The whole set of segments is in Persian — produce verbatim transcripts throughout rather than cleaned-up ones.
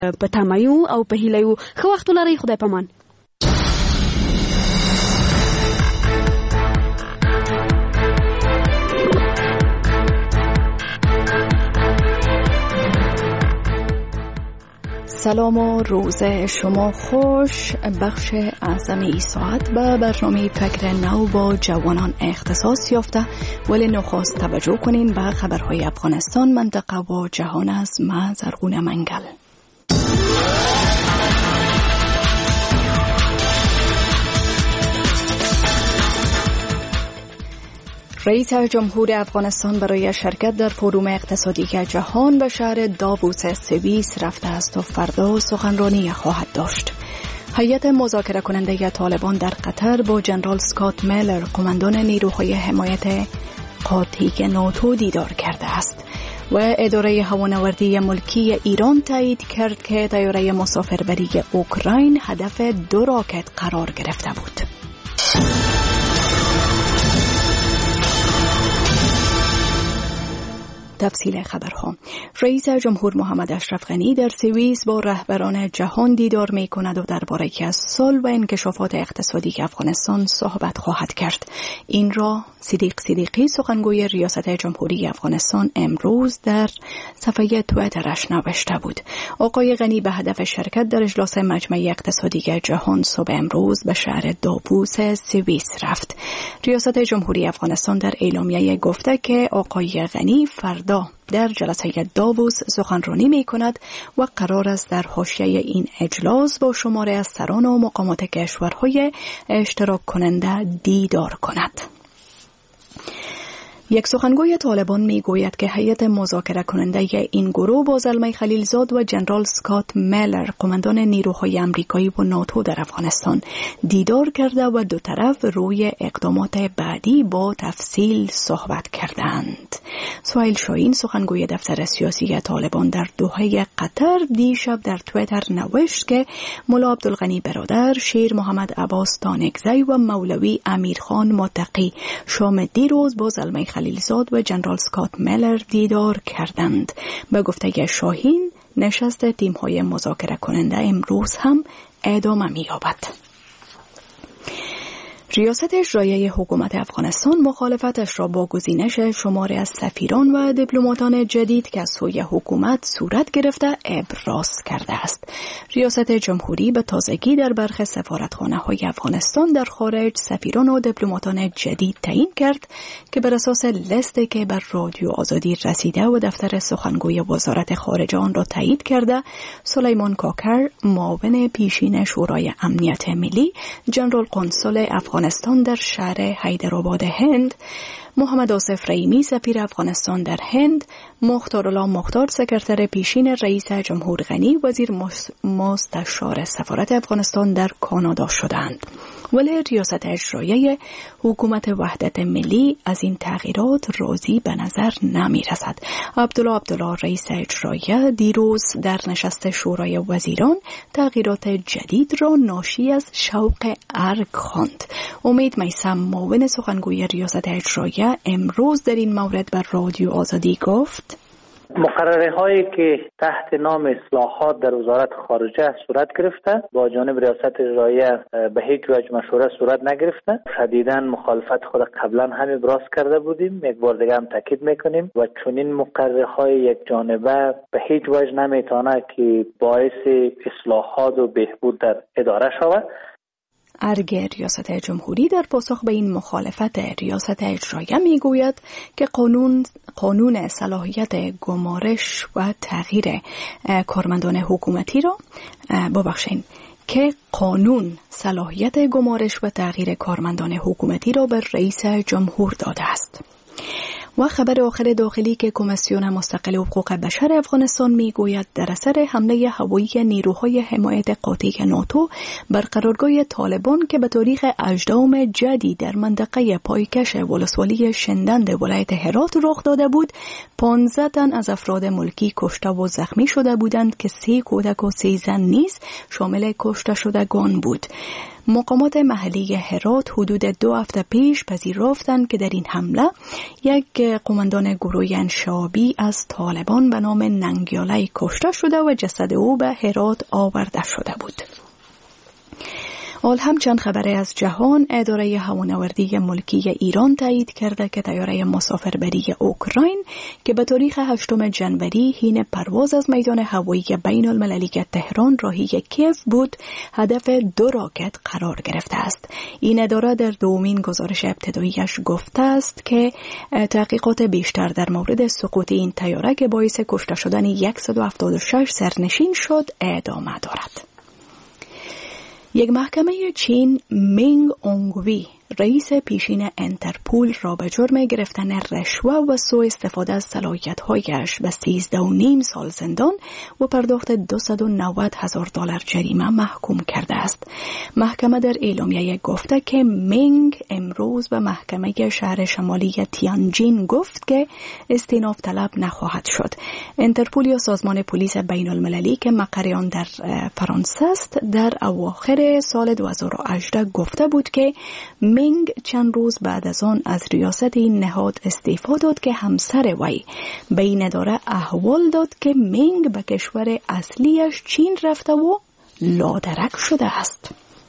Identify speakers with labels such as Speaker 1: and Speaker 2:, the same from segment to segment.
Speaker 1: په تمایو او په هیلو خو وخت لري. خدای پامان.
Speaker 2: سلام و روز شما خوش. بخش اعظم این ساعت به برنامه فکر نو با جوانان اختصاص یافته، ولی نخست توجه کنین به خبرهای افغانستان، منطقه و جهان از من زرغون منگل. رئیس جمهور افغانستان برای شرکت در فروم اقتصادی جهان به شهر داووس سوئیس رفته است و فردا سخنرانی خواهد داشت. هیئت مذاکره کننده طالبان در قطر با جنرال اسکات میلر، قماندان نیروهای حمایت قاطع ناتو دیدار کرده است و اداره هوانوردی ملکی ایران تایید کرد که طیاره مسافربری اوکراین هدف دو راکت قرار گرفته بود. تفصیل خبرها. رئیس جمهور محمد اشرف غنی در سوئیس با رهبران جهان دیدار می کند و درباره از صلح و انکشافات اقتصادی افغانستان صحبت خواهد کرد. این را صدیق صدیقی، سخنگوی ریاست جمهوری افغانستان، امروز در صفحه توییترش نوشته بود. آقای غنی به هدف شرکت در اجلاس مجمع اقتصادی جهان صبح امروز به شهر داووس سوئیس رفت. ریاست جمهوری افغانستان در اعلامیه گفته که آقای غنی فردا در جلسه داووس سخنرانی می کند و قرار است در حاشیه این اجلاس با شماره از سران و مقامات کشورهای اشتراک کننده دیدار کند. یک سخنگوی طالبان می گوید که هیئت مذاکره کننده این گروه با زلمه خلیلزاد و جنرال اسکات میلر، قماندان نیروهای آمریکایی و ناتو در افغانستان دیدار کرده و دو طرف روی اقدامات بعدی با تفصیل صحبت کردند. سهیل شاهین، سخنگوی دفتر سیاسی طالبان در دوحه قطر، دیشب در توییتر نوشت که ملا عبدالغنی برادر، شیر محمد عباس دانگزی و مولوی امیرخان متقی شام دیروز با زلمه خلیلزاد و جنرال اسکات میلر دیدار کردند. به گفته شاهین، نشست تیم‌های مذاکره کننده امروز هم ادامه می‌یابد. ریاست اجرایی حکومت افغانستان مخالفتش را با گزینش شماری از سفیران و دیپلماتان جدید که از سوی حکومت صورت گرفته ابراز کرده است. ریاست جمهوری به تازگی در برخی سفارتخانه‌های افغانستان در خارج سفیران و دیپلماتان جدید تعیین کرد که بر اساس لیستی که بر رادیو آزادی رسیده و دفتر سخنگوی وزارت خارجه آن را تایید کرده، سلیمان کاکر، معاون پیشین شورای امنیت ملی، جنرال قنصل افغانستان در شهر حیدرآباد هند، محمد آصف رحیمی، سفیر افغانستان در هند، مختارالله مختار، سکرتر پیشین رئیس جمهور غنی، وزیر مستشار سفارت افغانستان در کانادا شدند. ولی ریاست اجرایی حکومت وحدت ملی از این تغییرات راضی به نظر نمی رسد. عبدالله عبدالله، رئیس اجرایی، دیروز در نشست شورای وزیران تغییرات جدید را ناشی از شوق ارگ خواند. امید میثم، معاون سخنگوی ریاست اجرایی، امروز در این مورد بر رادیو آزادی گفت:
Speaker 3: مقرره هایی که تحت نام اصلاحات در وزارت خارجه صورت گرفته با جانب ریاست اجرایی به هیچ وجه مشوره صورت نگرفته. شدیداً مخالفت خود قبلا هم ابراز کرده بودیم، یک بار دیگه هم تاکید میکنیم و چنین مقرره های یک جانبه به هیچ وجه نمیتونه که باعث اصلاحات و بهبود در اداره شود.
Speaker 2: ارگ ریاست جمهوری در پاسخ به این مخالفت ریاست اجرایی میگوید که قانون قانون صلاحیت گمارش و تغییر کارمندان حکومتی را ببخشید که قانون صلاحیت گمارش و تغییر کارمندان حکومتی را به رئیس جمهور داده است. و خبر آخر داخلی که کمیسیون مستقل حقوق بشر افغانستان میگوید در اثر حمله هوایی نیروهای حمایت قاطع ناتو بر قرارگاه طالبان که به تاریخ هجدهم جدی در منطقه پایکش ولسوالی شندند ولایت هرات رخ داده بود، پانزده تن از افراد ملکی کشته و زخمی شده بودند که سه کودک و سه زن نیز شامل کشته شدگان بود. مقامات محلی هرات حدود دو هفته پیش پذیرفتند که در این حمله یک قماندان گروه انشابی از طالبان به نام ننگیاله کشته شده و جسد او به هرات آورده شده بود. حال هم چند خبری از جهان. اداره هوانوردی ملکی ایران تایید کرده که طیاره مسافربری اوکراین که به تاریخ هشتم جنوری حین پرواز از میدان هوایی بین المللی تهران راهی کیف بود، هدف دو راکت قرار گرفته است. این اداره در دومین گزارش ابتداییش گفته است که تحقیقات بیشتر در مورد سقوط این طیاره که باعث کشته شدن صد و هفتاد و شش سرنشین شد ادامه دارد. یک محکمه چین مینگ اونگوی رئیس پیشین انترپول را به جرم گرفتن رشوه و سوء استفاده از صلاحیت‌هایش به سیزده و نیم سال زندان و پرداخت دویست و نود هزار دلار جریمه محکوم کرده است. محکمه در اعلامیه گفته که مینگ امروز به محکمه شهر شمالی تیانجین گفت که استئناف طلب نخواهد شد. انترپول یا سازمان پلیس بین المللی که مقر آن در فرانسه است در اواخر سال دو هزار و هجده گفته بود که مینگ چند روز بعد از آن از ریاست این نهاد استعفا داد که همسر وی به این اداره احوال داد که مینگ به کشور اصلیش چین رفته و لادرک شده است.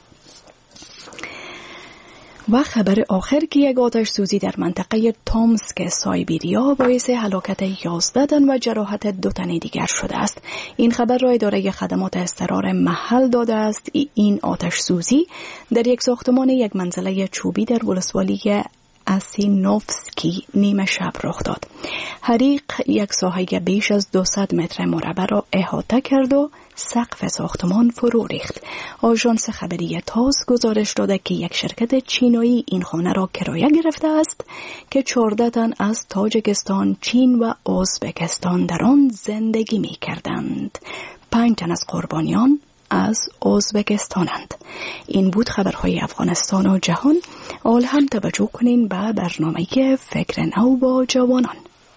Speaker 2: و خبر آخر که یک آتش سوزی در منطقه تومسک سایبیریا باعث هلاکت یازده تن و جراحت دو تن دیگر شده است. این خبر را اداره خدمات اضطرار محل داده است. این آتش سوزی در یک ساختمان یک منزله چوبی در ولسوالی اسینوفسکی نیمه شب رخ داد. حریق یک ساحه بیش از دویست متر مربع را احاطه کرد و سقف ساختمان فرو ریخت. آژانس خبری تاس گزارش داده که یک شرکت چینایی این خانه را کرایه گرفته است که چهارده تن از تاجیکستان، چین و ازبکستان در آن زندگی می کردند. پنج تن از قربانیان از ازبکستانند. این بود خبرهای افغانستان و جهان. حال هم توجه کنین به برنامه فکر نو با جوانان.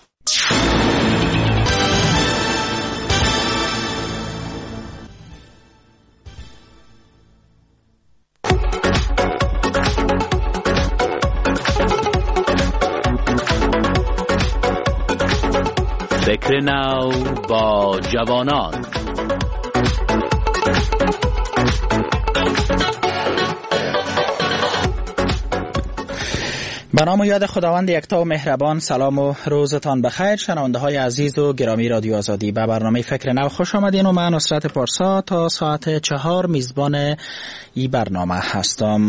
Speaker 4: فکر نو با جوانان. به نام و یاد خداوند یکتا و مهربان. سلام و روزتان بخیر شنونده های عزیز و گرامی رادیو آزادی. به برنامه فکر نو خوش آمدین و من نصرت پارسا تا ساعت چهار میزبان این برنامه هستم.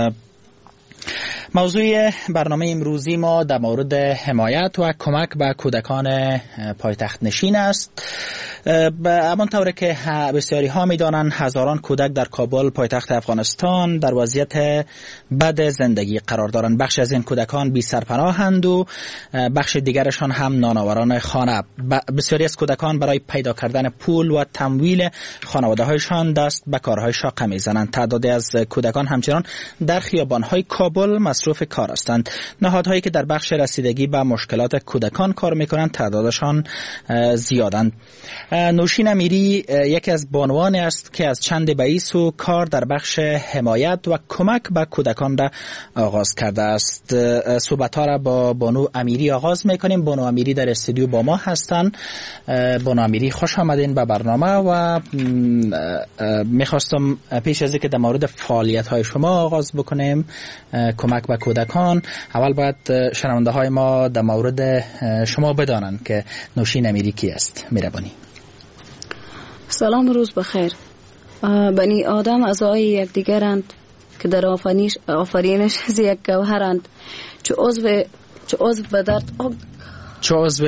Speaker 4: موضوع برنامه امروزی ما در مورد حمایت و کمک به کودکان پایتخت نشین است. به همان طوری که بسیاری ها می دانند هزاران کودک در کابل پایتخت افغانستان در وضعیت بد زندگی قرار دارند. بخش از این کودکان بی سرپناهند و بخش دیگرشان هم نانآوران خانه. بسیاری از کودکان برای پیدا کردن پول و تمویل خانواده هایشان دست به کارهای شاقه می زنند. تعدادی از کودکان همچنان در خیابان های کابل مصروف کار هستند. نهادهایی که در بخش رسیدگی به مشکلات کودکان کار می کنند تعدادشان زیادند. نوشین امیری یکی از بانوانی است که از چند بیس و کار در بخش حمایت و کمک به کودکان را آغاز کرده است. صحبت‌ها را با بانو امیری آغاز می‌کنیم. بانو امیری در استودیو با ما هستند. بانو امیری خوش آمدین به برنامه و می‌خواستم پیش از اینکه در مورد فعالیت‌های شما آغاز بکنیم کمک به کودکان، اول باید شنونده‌های ما در مورد شما بدانند که نوشین امیری کی است. مهربانی.
Speaker 5: سلام روز بخیر. بنی آدم اعضای یکدیگرند که در آفرینش آفرینش از یک گوهرند. چو عضو چو عضو به درد
Speaker 4: چو عضو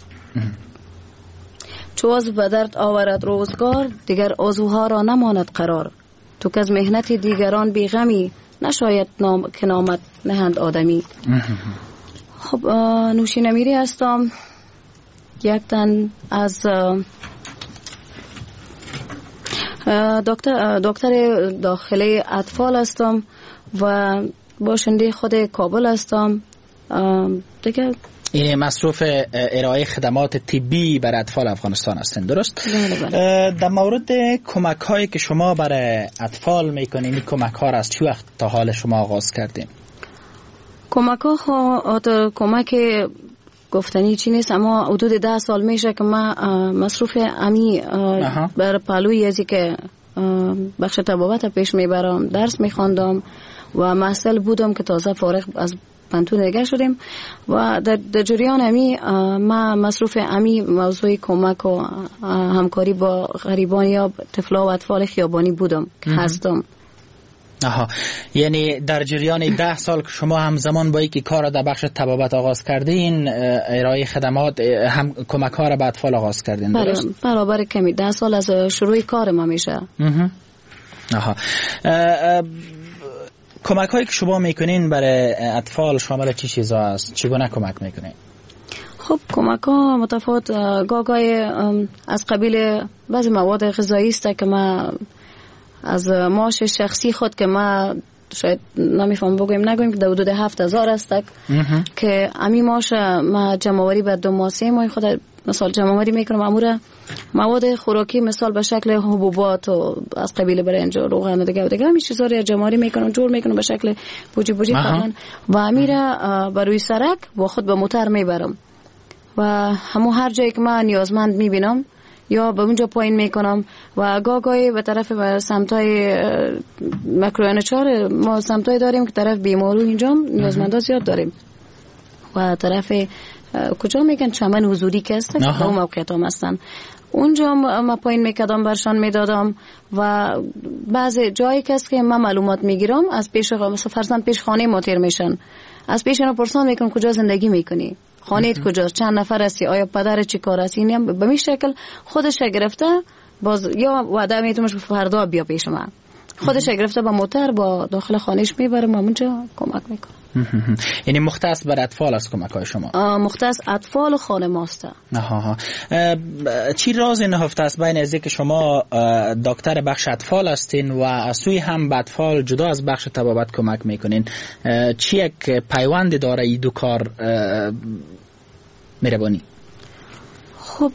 Speaker 5: چو عضو به درد آورد روزگار، دیگر عضوها را نماند قرار. تو که از مهنت دیگران بیغمی، نشاید نام که نامت نهند آدمی. خب نوشین امیری هستم، یک تن از دکتر دکتر داخلی اطفال هستم و باشنده خود کابل هستم. دیگه
Speaker 4: این مصروف ارائه خدمات طبی برای اطفال افغانستان هستین، درست؟
Speaker 5: بله بله.
Speaker 4: در مورد کمک هایی که شما برای اطفال میکنین، این کمک ها را از چه وقت تا حال شما آغاز کردین؟
Speaker 5: کمک ها کمک گفتنی چی نیست، اما حدود ده سال میشه که من مصروف امی بر پالوی ازی که بخش طبابت پیش میبرم، درس میخواندم و محصل بودم که تازه فارغ از پانتون دیگه شدیم و در جریان امی ما مصروف امی موضوع کمک و همکاری با غریبان یا طفلا و اطفال خیابانی بودم که هستم.
Speaker 4: آها، یعنی در جریان ده سال که شما همزمان با اینکه کار را در بخش طبابت آغاز کردین، ارائه خدمات هم کمک ها را به اطفال آغاز کردین، درست؟
Speaker 5: برابر کمی ده سال از شروع کار ما میشه.
Speaker 4: آها. کمک هایی که شما میکنین برای اطفال شامل چی چیزا است؟ چگونه کمک میکنین؟
Speaker 5: خب کمک ها متفاوت، گاگای از قبیل بعضی مواد غذایی است که ما از معاش شخصی خود که ما شاید نمیفهم بگویم نگویم که در حدود هفت هزار است که امی معاش ما جمعوری به دو ماه سه ماه خود مثال جمعوری میکنم. امور مواد خوراکی مثال به شکل حبوبات و از قبیل برنج و روغن و دیگه و دیگه همین چیزا رو جمعوری میکنم، جور میکنم به شکل بوجی بوجی کردن و امیره بر روی سرک با خود به موتر میبرم و همو هر جایی که من نیازمند میبینم یا به اونجا پایین میکنم و گاگای به طرف سمتای مکرویانچار ما سمتای داریم که طرف بیمارو اینجا نیازمندا زیاد داریم و طرف کجا میگن چمن حضوری که هست که اون موقعیت هم هستن اونجا ما پایین میکدم برشان میدادم و بعض جایی که هست که من معلومات میگیرم از پیش مثلا فرضاً پیش خانه ما تیر میشن، از پیش اینا پرسان میکنم کجا زندگی میکنی، خانه‌ت کجاست، چند نفر هستی، آیا پدر چی کار است، اینم به می شکل خودش گرفته باز یا وعده میتونش فردا بیا پیش من، خودش گرفته با موتر با داخل خانهش میبره ما اونجا کمک میکنه.
Speaker 4: یعنی مختص بر اطفال است کمک های شما؟
Speaker 5: مختص اطفال و خانه ماست.
Speaker 4: آها. چی راز نهفته است بین از اینکه شما دکتر بخش اطفال هستین و از سوی هم به اطفال جدا از بخش طبابت کمک میکنین؟ چی یک پیوند داره این دو کار مهربانی؟
Speaker 5: خب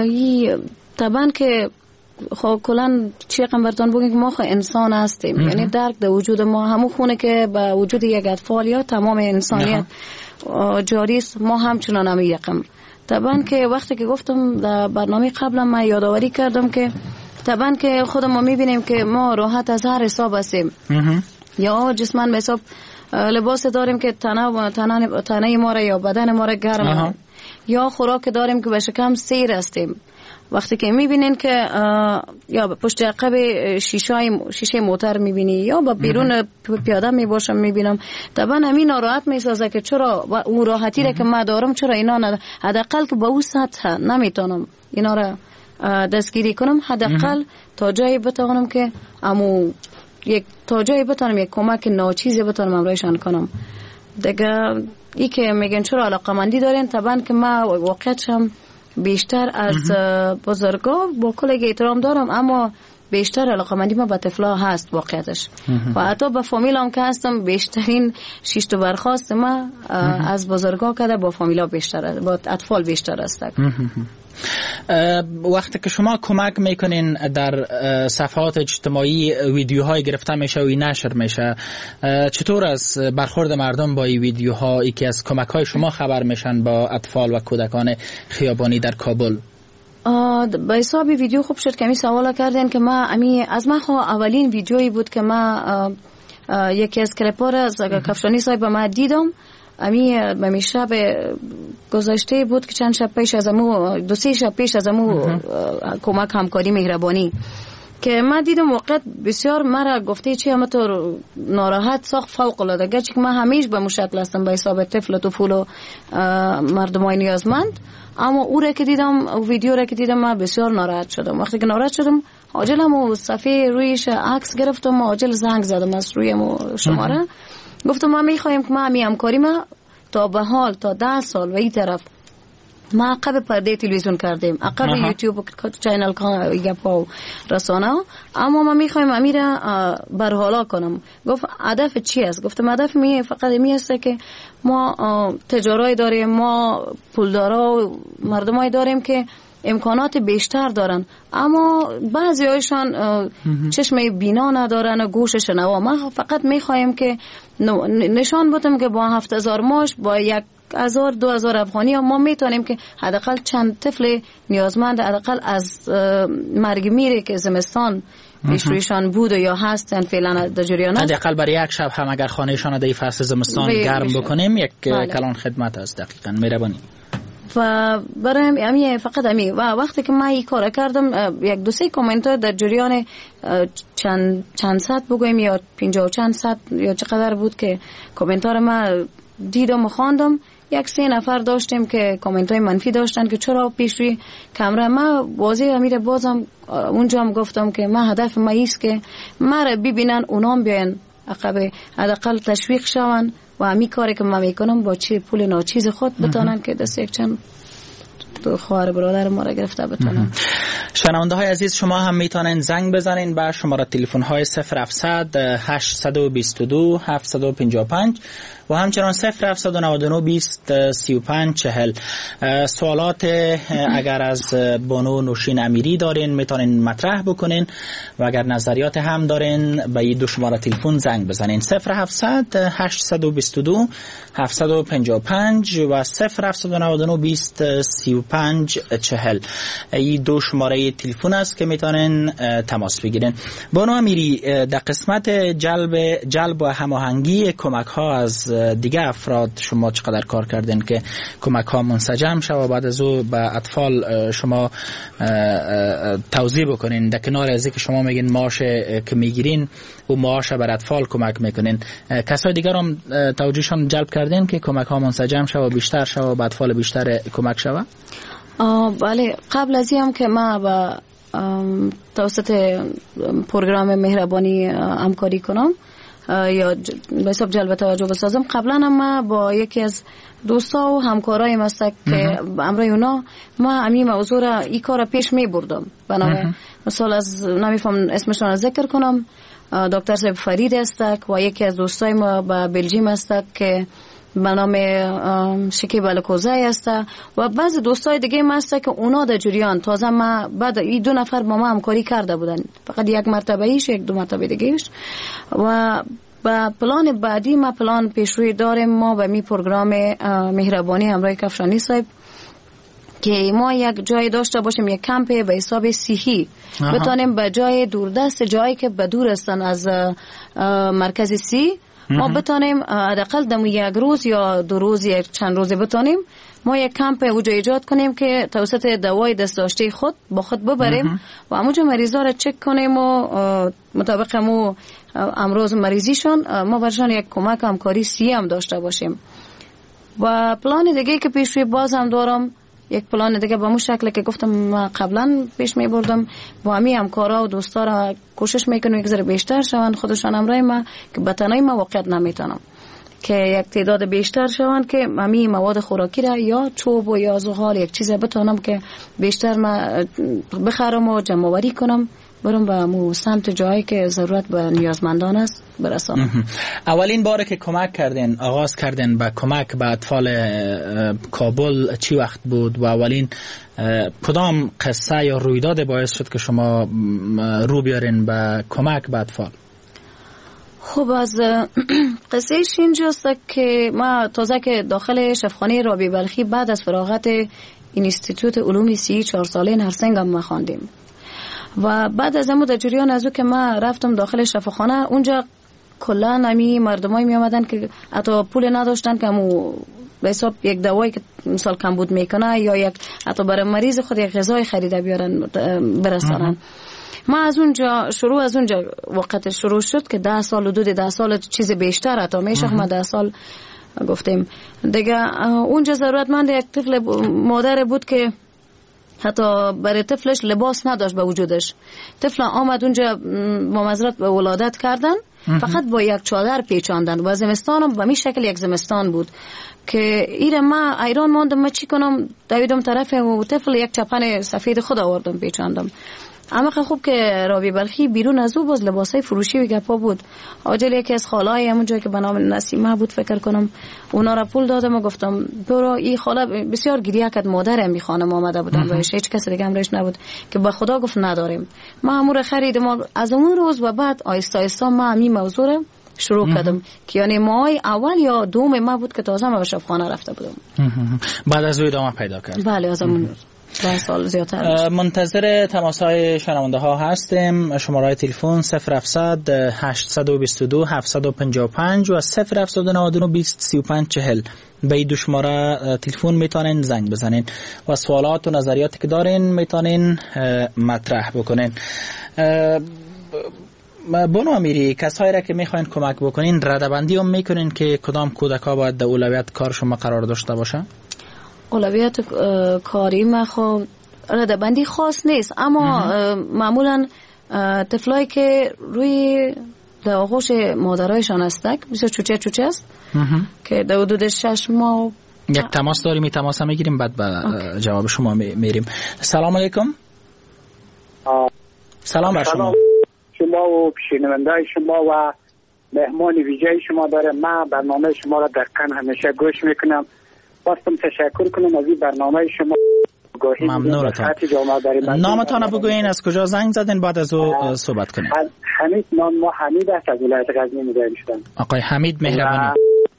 Speaker 5: طبعا که خب کلان چی قمبرتان بگیم که ما خو انسان هستیم، یعنی درک در وجود ما همون خونه که به وجود یک اطفال یا تمام انسانیت جاری است ما همچنان هم یکم. طبعا که وقتی که گفتم در برنامه قبلا من یادآوری کردم که طبعا که خودم ما میبینیم که ما راحت از هر حساب هستیم یا جسمان به حساب لباس داریم که تنه تنه تنه ما را یا بدن ما را گرم یا خوراک داریم که به شکم سیر هستیم. وقتی که میبینین که یا پشت عقب شیشه شیشه موتر میبینی یا با بیرون پیاده میباشم میبینم، طبعا همین ناراحت میسازه که چرا اون راحتی را که من دارم چرا اینا حداقل که با اون سطح نمیتونم اینا را دستگیری کنم، حداقل تا جایی بتونم که امو یک تا جایی بتونم یک کمک ناچیزی بتونم امرایشان کنم دیگه. ای که میگن چرا علاقمندی دارین، طبعا که من واقعیتشم بیشتر از بزرگا با کل احترام دارم اما بیشتر علاقمندی ما به طفلا هست واقعیتش و حتی با فامیلام که هستم بیشترین شیشت و برخواست ما از بزرگا کده با فامیلا بیشتر با اطفال بیشتر است.
Speaker 4: وقتی که شما کمک میکنین در صفحات اجتماعی ویدیوهای گرفته میشه و نشر میشه، چطور از برخورد مردم با این ویدیوها ای که از کمک های شما خبر میشن با اطفال و کودکان خیابانی در کابل؟
Speaker 5: به حساب ویدیو خوب شد که می سوال کردین که ما امی از ما خو اولین ویدیویی بود که ما یکی از کلیپ‌ها از کفشانی صاحب ما دیدم، امی به شب گذشته بود که چند شب پیش از امو دو سه شب پیش از امو کمک همکاری مهربانی که ما دیدم وقت بسیار مرا گفته چی همه تو ناراحت ساخت فوق العاده، گرچه که من همیشه به مشکل هستم به حساب طفل و طفول و مردمای نیازمند، اما او را که دیدم او ویدیو را که دیدم من بسیار ناراحت شدم. وقتی که ناراحت شدم عاجل همو صفحه رویش عکس گرفتم و عاجل زنگ زدم از روی شماره گفتم ما میخوایم که ما همی همکاری ما تا به حال تا ده سال و این طرف ما عقب پرده تلویزیون کردیم، عقب یوتیوب چینل گپا و رسانه، اما ما میخوایم امیره برحالا کنم. گفت هدف چی است؟ گفتم هدف می فقط می است که ما تجارای داریم، ما پولدارا و مردمای داریم که امکانات بیشتر دارن، اما بعضی هایشان چشم بینا ندارن و گوش شنوا. ما فقط میخوایم که نشان بدم که با هفت هزار ماش، با یک هزار دو هزار افغانی ما میتونیم که حداقل چند طفل نیازمند حداقل از مرگ میره که زمستان پیش رویشان بود یا هستن فعلا در جریان است،
Speaker 4: حداقل برای یک شب هم اگر خانهشان در فصل زمستان گرم بکنیم یک کلان خدمت است. دقیقاً مهربانی.
Speaker 5: و برای همین فقط همین و وقتی که من این کار کردم یک دو سه کامنت در جریان چند چند صد بگویم یا پنجاه و چند صد یا چقدر بود که کامنت ها رو من دیدم و خواندم. یک سه نفر داشتیم که کامنت های منفی داشتن که چرا پیش روی کامرا. ما واضح امیر بازم اونجا هم گفتم که من هدف ما ایست که ما را ببینن، اونام بیان عقب حداقل تشویق شون و همین کاری که من میکنم با چی پول ناچیز خود بتانن که دست یک چند دو خواهر برادر ما را گرفته بتانن.
Speaker 4: شنونده های عزیز، شما هم میتونین زنگ بزنین به شماره تلفن های صفر هفتصد هشتصد و بیست و دو هفتصد و پنجاه و پنج و همچنان صفر هفتصد و نود و نه بیست سی و پنج چهل. سوالات اگر از بانو نوشین امیری دارین میتونین مطرح بکنین و اگر نظریات هم دارین به این دو شماره تلفن زنگ بزنین: صفر هفتصد هشتصد و بیست و دو هفتصد و پنجاه و پنج و صفر هفتصد و نود و نه بیست سی و پنج چهل. این دو شماره تلفن است که میتونین تماس بگیرین. بانو امیری، در قسمت جلب جلب و هماهنگی کمک ها از دیگه افراد شما چقدر کار کردین که کمک ها منسجم شد و بعد از او به اطفال شما توضیح بکنین؟ در کنار از اینکه شما میگین معاش که میگیرین و معاش بر اطفال کمک میکنین، کسای دیگر هم توجیهشان جلب کردین که کمک ها منسجم شد و بیشتر شد و به اطفال بیشتر کمک شد؟
Speaker 5: بله، قبل از این هم که ما با توسط پروگرام مهربانی همکاری کنم یا به حساب جلب توجه بسازم، قبلا هم ما با یکی از دوستا و همکارای مستک که امروی اونا ما همین موضوع را این کار را پیش می بردم. بنابراین مثال از نمیفهم اسمشان ذکر کنم، دکتر صاحب فرید استک و یکی از دوستای ما با بلژیم استک که به نام شکیب الکوزی است و بعضی دوستای دیگه ما است که اونا در جریان تازه ما بعد این دو نفر با ما همکاری کرده بودن، فقط یک مرتبه ایش یک دو مرتبه دیگه ایش. و با پلان بعدی ما پلان پیش روی داریم ما به می پروگرام مهربانی همراه کفشانی صاحب که ما یک جای داشته باشیم، یک کمپ به حساب صحی بتانیم به جای دوردست، جایی که به دور هستن از مرکز سی، ما بتانیم حداقل دم یک روز یا دو روز یک چند روزه بتانیم ما یک کمپ اونجا ایجاد کنیم که توسط دوای دست داشته خود با خود ببریم و اونجا مریضا را چک کنیم و مطابق مو امروز مریضیشون ما برشان یک کمک همکاری سی هم داشته باشیم. و پلان دیگه که پیش روی باز هم دارم، یک پلان دیگه به اون شکل که گفتم قبلا پیش می بردم، با همین همکارا و دوستا را کوشش میکنم یک ذره بیشتر شوند خودشان همراه ما که به تنهایی ما واقعیت نمیتونم که یک تعداد بیشتر شوند که همین مواد خوراکی را یا چوب و یا زغال یک چیز بتونم که بیشتر ما بخرم و جمع آوری کنم برم به مو سمت جایی که ضرورت به نیازمندان است برسانم.
Speaker 4: اولین باره که کمک کردین، آغاز کردین به کمک به اطفال کابل چی وقت بود و اولین کدام قصه یا رویداد باعث شد که شما رو بیارین به کمک به اطفال؟
Speaker 5: خب از قصهش اینجاست که ما تازه که داخل شفاخانه رابعه بلخی بعد از فراغت اینستیتوت علوم سی چهار ساله نرسنگ هم ما خواندیم و بعد از امو در جریان از او که ما رفتم داخل شفاخانه، اونجا کلا نمی مردمایی می آمدن که حتی پول نداشتن که امو به حساب یک دوایی که مثال کمبود میکنه یا یک حتی برای مریض خود یک غذای خریده بیارن برسانن. ما از اونجا شروع از اونجا وقت شروع شد که ده سال حدود ده سال چیز بیشتر حتی میشه ما ده سال گفتیم دیگه. اونجا ضرورتمند یک طفل مادر بود که حتی برای طفلش لباس نداشت به وجودش. طفل آمد اونجا با معذرت به ولادت کردن فقط با یک چادر پیچاندن و زمستان هم به می شکل یک زمستان بود که ایره ما ایران ماندم، ما چی کنم، دویدم طرف و طفل یک چپن سفید خود آوردم پیچاندم. اما خوب که رابی بلخی بیرون از او باز لباسای فروشی و گپا بود. آجل یکی از خالای همونجا که به نام نسیمه بود فکر کنم، اونا را پول دادم و گفتم برو. این خاله بسیار گریه کرد، مادرم می خانم آمده بودن و هیچ کس دیگه امرش نبود که به خدا گفت نداریم. ما امور خریدم. از اون روز و بعد آیستا آیستا ما همین موضوع شروع کردم که یعنی مای اول یا دوم ما بود که تازه ما به شفاخانه رفته بودم.
Speaker 4: بعد از او ادامه پیدا کرد.
Speaker 5: بله از اون ده سال زیادتر.
Speaker 4: منتظر تماس‌های شنونده ها هستیم. شماره تلفن صفر هفتصد هشتصد و بیست و دو هفتصد و پنجاه و پنج و صفر هفتصد و نود و نه بیست سی و پنج چهل. به این دو شماره تلفن میتونین زنگ بزنین و سوالات و نظریاتی که دارین میتونین مطرح بکنین. بانو امیری، کسایی را که میخواین کمک بکنین ردبندی هم میکنین که کدام کودکا باید در اولویت کار شما قرار داشته باشه؟
Speaker 5: اولویت کاری ما خب ردبندی خاص نیست، اما معمولا طفلایی که روی در آغوش مادرایشان هستند بسیار چوچه چوچه است که در حدود شش ماه.
Speaker 4: یک تماس داریم، این تماس هم میگیریم بعد به جواب شما میریم. سلام علیکم. سلام بر شما.
Speaker 6: شما و شنونده شما و مهمان ویژه شما داره. من برنامه شما را دقیقاً همیشه گوش میکنم. خواستم تشکر کنم از این برنامه شما.
Speaker 4: ممنونتم. نامتان بگوین، از کجا زنگ زدین، بعد از او صحبت کنیم.
Speaker 6: حمید، نام ما حمید است، از ولایت غزنی میگم شدم.
Speaker 4: آقای حمید مهربانی.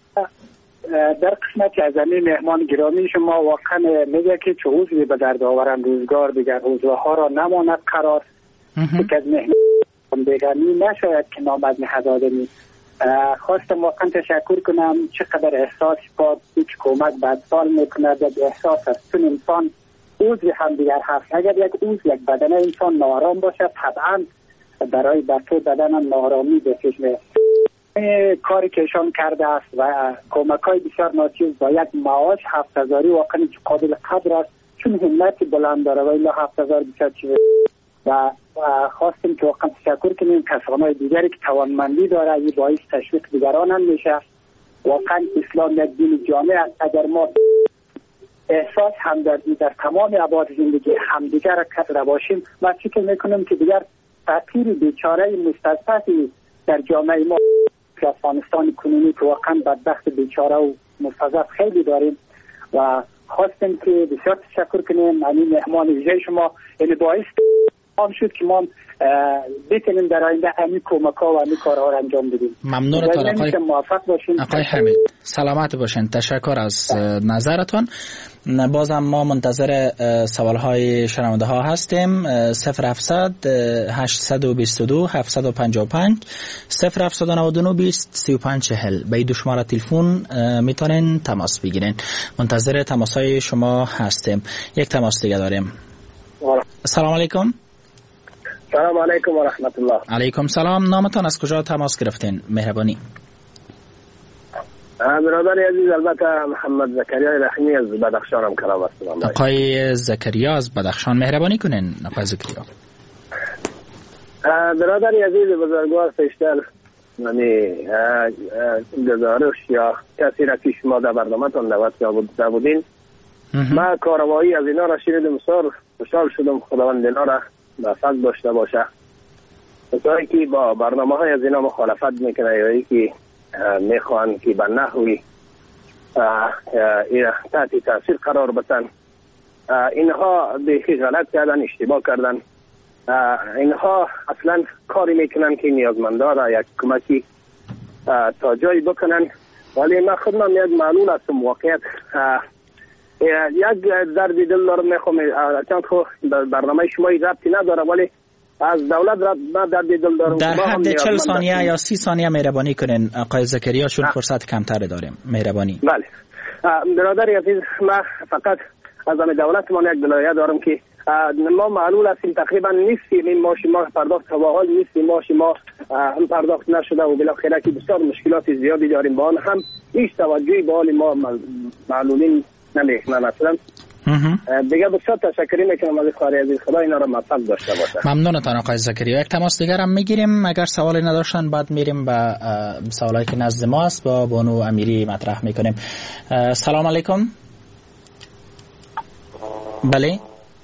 Speaker 6: در قسمت از این مهمان گرامی شما واقعا میگه که چه عضوی به درد آورند روزگار دیگر عضوها را نماند قرار که از مهمان بگمی نشاید که نامد نهد آدمی. خواستم واقعا تشکر کنم چقدر احساس با یک حکومت بعد سال میکند. احساس از چون انسان عضو هم دیگر هست. اگر یک عضو یک بدن انسان نارام باشه طبعا برای بقیه بدن نارامی بکش میاد. کاری که ایشان کرده است و کمک های بسیار ناچیز با یک معاش هفت هزاری واقعا قابل قدر است، چون همتی بلند داره و الا هفت هزار بسیار چیز. و خواستیم که واقعا تشکر کنیم کسانهای دیگری که توانمندی داره، این باعث تشویق دیگران هم میشه. واقعا اسلام یک دین جامع است. اگر ما احساس همدردی در تمام ابعاد زندگی همدیگر را کرده باشیم، ما فکر میکنم که دیگر فقیر بیچاره مستضعفی در جامعه ما که افغانستان کنونی که واقعا بدبخت بیچاره و مستضعف خیلی داریم. و خواستیم که بسیار تشکر کنیم همین مهمان ویژه شما، یعنی باعث هم شد که ما بتونیم در آینده همین کمک ها و همین کارها را انجام بدیم.
Speaker 4: ممنونتان آقای
Speaker 6: موفق باشین.
Speaker 4: آقای حمید سلامت باشین. تشکر از نظرتان. بازم ما منتظر سوال های شنونده ها هستیم. صفر هفتصد هشتصد و بیست و دو هفتصد و پنجاه و پنج صفر هفتصد و نود و نه بیست سی و پنج چهل. به این دو شماره تلفن میتونین تماس بگیرین. منتظر تماس های شما هستیم. یک تماس دیگه داریم. سلام علیکم.
Speaker 6: سلام علیکم و رحمت الله.
Speaker 4: علیکم سلام. نامتان از کجا تماس گرفتین؟ مهربانی.
Speaker 6: برادر عزیز، البته محمد زکریا رحمی از بدخشان هم کلام هستم.
Speaker 4: آقای زکریا از بدخشان، مهربانی کنین آقای زکریا.
Speaker 6: برادر عزیز بزرگوار پیشتر، یعنی گزارش یا کسی را که شما در برنامه تان دعوت بودین، من کاروایی از اینا را شنیدم، بسیار خوشحال شدم. خداوند اینا را به فضل داشته باشه. کسایی که با برنامه های از اینا مخالفت میکنه یا ای که میخوان که به نحوی تحت تاثیر قرار بتن، اینها بیخی غلط کردن، اشتباه کردن. اینها اصلا کاری میکنن که نیازمندا را یک کمکی تا جایی بکنن. ولی من خودم یک معلول هستم. واقعیت یک درد دل دارم، میخوام چند خو برنامه شما ربطی نداره ولی از دولت را من درد دل دارم.
Speaker 4: در حد چهل ثانیه یا سی ثانیه مهربانی کنین آقای زکریا، چون فرصت کمتر داریم. مهربانی.
Speaker 6: بله برادر عزیز، من فقط از همه دولت ما یک دلایه دارم که ما معلول هستیم، تقریبا نیستیم. این ماشی ما پرداخت و حال نیستیم، ماشی ما هم پرداخت نشده و بالاخره که بسیار مشکلات زیادی داریم. با آن هم هیچ توجهی به حال ما معلولین نمیکنن. اصلا دیگه بسیار تشکر میکنم از کاری عزیز. خدا اینا رو موفق داشته باشه.
Speaker 4: ممنونتان آقای زکریا. یک تماس دیگر هم میگیریم، اگر سوالی نداشتن بعد میریم به سوالایی که نزد ما است با بانو امیری مطرح میکنیم. سلام علیکم. بله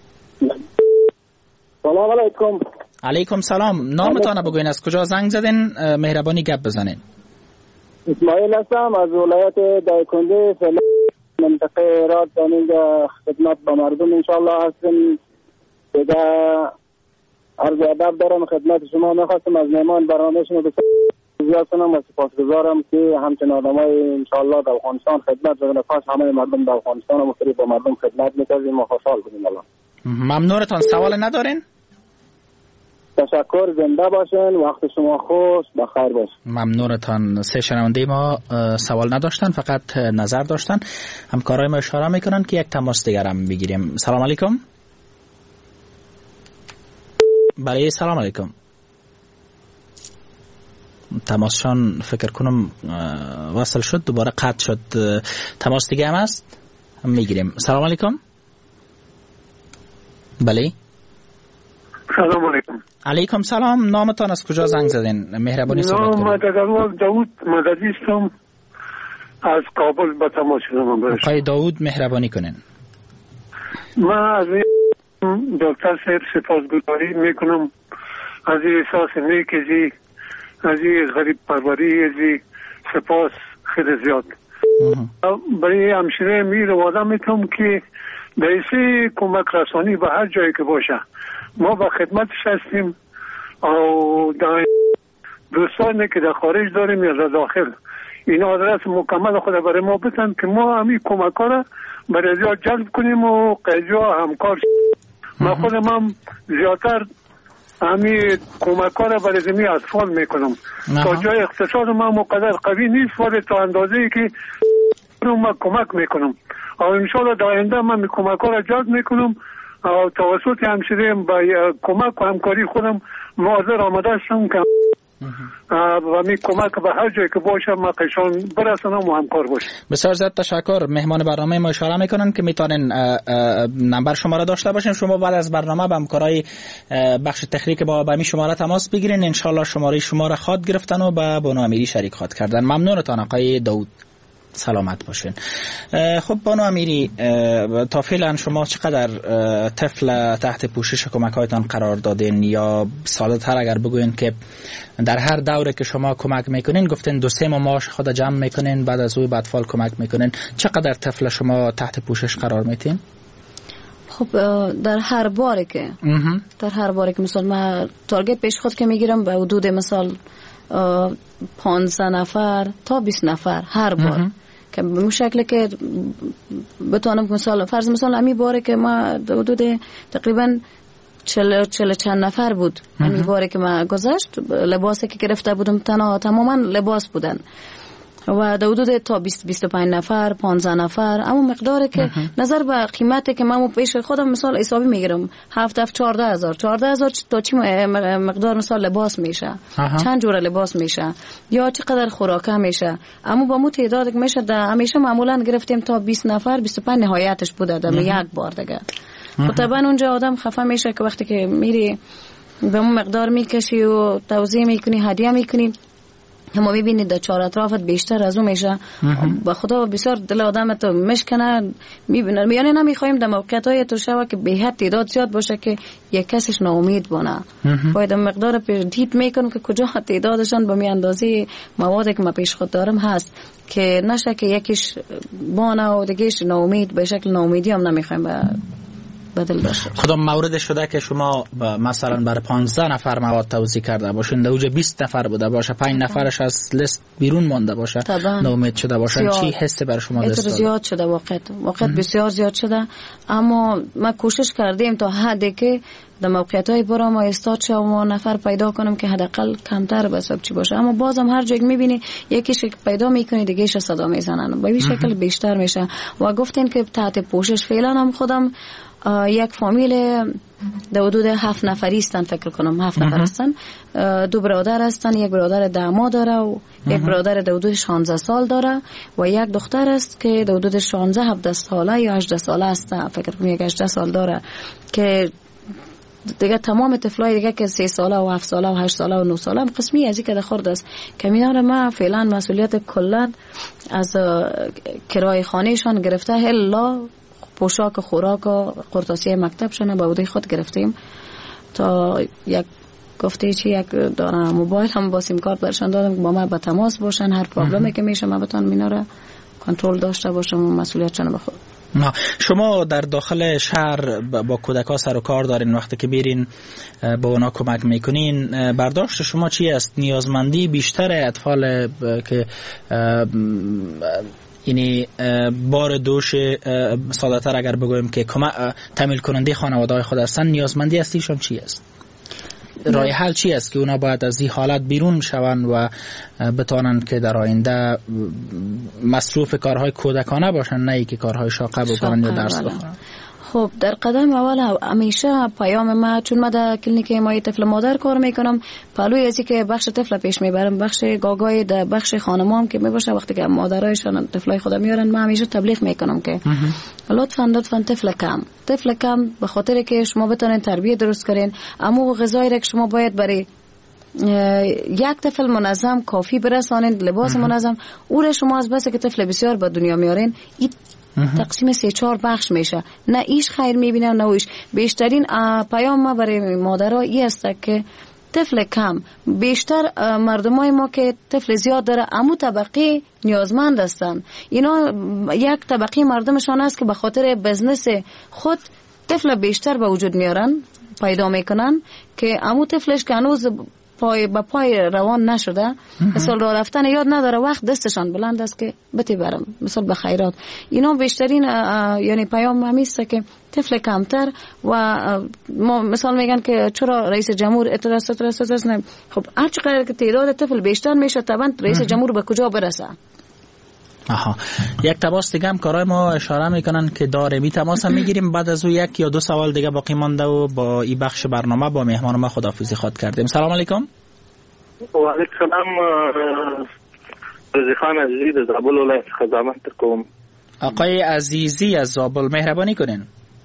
Speaker 6: سلام علیکم.
Speaker 4: علیکم سلام. نامتان بگوین، از کجا زنگ زدین؟ مهربانی گپ بزنین.
Speaker 6: اسماعیل هستم از ولایت دایکنده فعلا منطقه راد دانید خدمت با مردم انشاءالله هستیم. دیگه عرض ادب دارم خدمت شما. میخواستم از مهمان برنامه شما زیاد کنم و سپاسگزارم که همچنین آدمای انشاءالله در افغانستان خدمت بکنه. خاص همه مردم در افغانستان و مختلف با مردم خدمت میکنیم و خوشحال بودیم. الله
Speaker 4: ممنونتان. سوال ندارین؟
Speaker 6: تشکر. زنده باشین. وقت شما خوش. بخیر باشین.
Speaker 4: ممنونتان. سه شنونده ما سوال نداشتن، فقط نظر داشتن. همکارای ما اشاره میکنن که یک تماس دیگر هم بگیریم. سلام علیکم. بله سلام علیکم. تماسشان فکر کنم وصل شد، دوباره قطع شد. تماس دیگه هم هست، هم میگیریم. سلام علیکم. بله
Speaker 7: سلام علیکم.
Speaker 4: علیکم سلام. نامتان از کجا زنگ زدین؟ مهربانی صحبت کنید.
Speaker 7: نام داوود مددی هستم از کابل با تماس شدم.
Speaker 4: آقای داوود مهربانی کنین.
Speaker 7: من از دکتر صاحب سپاسگزاری میکنم از احساس نیکی، از غریب پروری، از سپاس خیلی زیاد. برای همشیره می روادم میکنم که دیسی کمک رسانی به هر جایی که باشه ما با خدمتش هستیم. و در دوستانی که در خارج داریم یا در داخل این آدرس مکمل خود برای ما بتن که ما همین کمک ها را برای زیاد جلب کنیم و قیجا همکار شد. ما خودم هم زیادتر همین کمک ها را برای زمین اطفال میکنم. تا جای اقتصاد ما مقدر قوی نیست ولی تا اندازه ای که ما کمک میکنم و انشاءالله در آینده من کمک ها را جلب میکنم و توسط همشیره با کمک و همکاری خودم حاضر آمده هستم که و می کمک به هر جایی که باشه ما قشان برسونم و همکار باشم.
Speaker 4: بسیار زیاد تشکر. مهمان برنامه ما اشاره میکنن که میتونن نمبر شما را داشته باشیم. شما بعد از برنامه به همکارای بخش تخریک با به می شماره تماس بگیرین. انشالله شماره شما را خواد گرفتن و به بانو امیری شریک خواد کردن. ممنونتان آقای داوود. سلامت باشین. خب بانو امیری، تا فعلا شما چقدر طفل تحت پوشش کمک‌هایتان قرار دادین، یا ساده‌تر اگر بگوین که در هر دوره که شما کمک میکنین، گفتین دو سه ماه معاش خود جمع میکنین، بعد از اون به اطفال کمک میکنین، چقدر طفل شما تحت پوشش قرار میتین؟
Speaker 5: خب در هر باره که در هر باره که مثلا من تارگت پیش خود که میگیرم به حدود مثلا پانزده نفر تا بیست نفر هر بار، که به شکل که بتونم مثلا فرض مثلا امی باره که ما حدود تقریبا چل چل چند نفر بود. امی باره که ما گذشت لباسی که گرفته بودم تنها تماما لباس بودن و در حدود تا بیست بیست و پنج نفر پانزده نفر، اما مقداری که نظر به قیمتی که من پیش خودم مثال حسابی میگیرم هفت هفت چهارده هزار چهارده هزار تا چی مقدار مثال لباس میشه، چند جور لباس میشه یا چقدر خوراک میشه، اما با مو تعداد که میشه در همیشه معمولا گرفتیم تا بیست نفر بیست و پنج نهایتش بوده در یک بار دیگه. خب طبعا اونجا آدم خفه میشه که وقتی که میری به اون مقدار میکشی و توزیع میکنی هدیه میکنی، ما میبینید در چهار اطرافت بیشتر از اون میشه. با خدا بسیار دل آدم تو مشکنه میبینه، یعنی نمیخوایم در موقعیت های تو شوه که به حد تعداد زیاد باشه که یک کسش ناامید بونه. باید مقدار دید میکنم که کجا تعدادشان به می اندازه موادی که ما پیش خود دارم هست که نشه که یکیش بانه و دیگهش ناامید، به شکل ناامیدی هم نمیخوایم به بدل باشه.
Speaker 4: خدا مورد شده که شما مثلا برای پانزده نفر مواد توزیع کرده باشین، در اوج بیست نفر بوده باشه، پنج نفرش از لیست بیرون مانده باشه، ناامید شده باشن، چی حسی برای شما دست داد؟
Speaker 5: زیاد شده واقعا واقعا بسیار زیاد شده، اما ما کوشش کردیم تا حدی که در موقعیت‌های برا ما استاد شو و نفر پیدا کنم که حداقل کمتر به حساب چی باشه، اما بازم هر جایی می‌بینی یکیش پیدا می‌کنی دیگه‌اش صدا میزنن، به این شکل بیشتر میشه. و گفتین که تحت پوشش فعلا هم خودم یک فامیل در حدود هفت نفری هستن، فکر کنم هفت نفر هستن. دو برادر هستن، یک برادر دما داره و یک برادر در حدود شانزده سال داره و یک دختر است که در حدود شانزده هفده ساله یا هجده ساله است، فکر کنم یک هجده سال داره، که دیگه تمام طفلای دیگه که سه ساله و هفت ساله و هشت ساله و نه ساله هم قسمی از این که در خورد است که مینا رو ما فعلا مسئولیت کلا از کرای خانهشان گرفته الا پوشاک خوراک و قرطاسی مکتبشان به بودی خود گرفتیم. تا یک گفته چی یک دارن موبایل هم با سیم کارت برشان دادم با ما به تماس باشن، هر پرابلمی که میشه ما بتون مینا رو کنترل داشته باشم و مسئولیتشان به خود.
Speaker 4: شما در داخل شهر با کودکا سر و کار دارین، وقتی که بیرین با اونا کمک میکنین، برداشت شما چی است؟ نیازمندی بیشتر اطفال که یعنی بار دوش ساده‌تر اگر بگویم که تامین کننده خانواده خود هستن، نیازمندی اصلیشون چی است؟ راه حل چی است که اونا باید از این حالت بیرون شوند و بتوانند که در آینده مصروف کارهای کودکانه باشن، نه ای که کارهای شاقه بکنن یا درس بخونن؟
Speaker 5: خب در قدم اول همیشه پیام ما، چون ما در کلینیک حمایت طفل مادر کار میکنم، پلوی ازی که بخش طفل پیش میبرم، بخش گاگای در بخش خانمام که میباشه وقتی که مادرایشان طفلای خود میارن، ما همیشه تبلیغ میکنم که لطفاً لطفاً طفل کم طفل کم به خاطر که شما بتونین تربیت درست کنین. اما غذایی را که شما باید برای یک طفل منظم کافی برسانین، لباس منظم، او را شما از بس که طفل بسیار به دنیا میارین تقسیم سه چهار بخش میشه، نه ایش خیر میبینه نه ایش. بیشترین پیام ما برای مادرها این است که طفل کم، بیشتر مردمای ما که طفل زیاد داره امو طبقه نیازمند هستن. اینا یک طبقه مردمشان است که به خاطر بزنس خود طفل بیشتر به وجود میارن، پیدا میکنن که امو طفلش که هنوز پای با پای روان نشده، مثلا راه رفتن یاد نداره، وقت دستشان بلند است که بتی برم مثلا به خیرات. اینا بیشترین یعنی پیام همیسته که طفل کمتر و ما مثلا میگن که چرا رئیس جمهور اعتراض اعتراض نه. خب هر چقدر که تعداد طفل بیشتر میشه طبعا رئیس جمهور به کجا برسه.
Speaker 4: آها، یک تماس دیگه هم کارای ما اشاره میکنن که داره، می تماس هم میگیریم، بعد از او یک یا دو سوال دیگه باقی مانده و با این بخش برنامه با مهمان ما خداحافظی خواد کردیم. سلام علیکم.
Speaker 8: و علیکم سلام. رضی خان عزیزی از زابل ولایت خدمت کوم.
Speaker 4: آقای عزیزی از زابل، مهربانی کنین.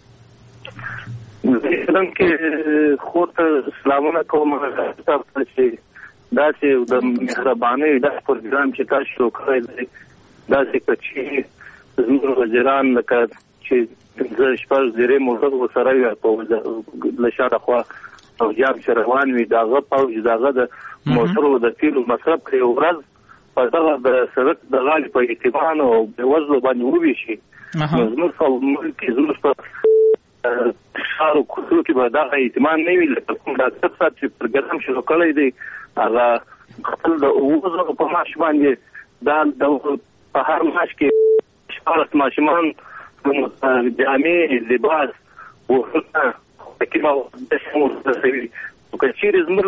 Speaker 8: میگم که خود سلامونه کوم چې داسې د مهربانۍ د پروګرام چې تاسو کړی دی، داسې کچې زموږ وزیران لکه چې زه شپږ زیرې موټر ورسره وي په له شاته خوا پوځیان چې روان وي، د هغه پوځ د هغه د موټرو د تیلو مصرف کړي یو ورځ په دغه د سړک د غاړې په یتیمانو او بېوزلو باندې وویشي. نو زموږ په ملک کې زموږ په ښارو کوڅو کې به دغه یتیمان نه وي، لکه کوم ډاکټر صاحب چې پروګرام شروع کړی دی هغه خپل د اووه زرو په معاش باندې دا د په هر معاش کې شپاړس ماشومان جامې، لباس، وښونه، حکیم او داسې ورسوي. که چیرې زموږ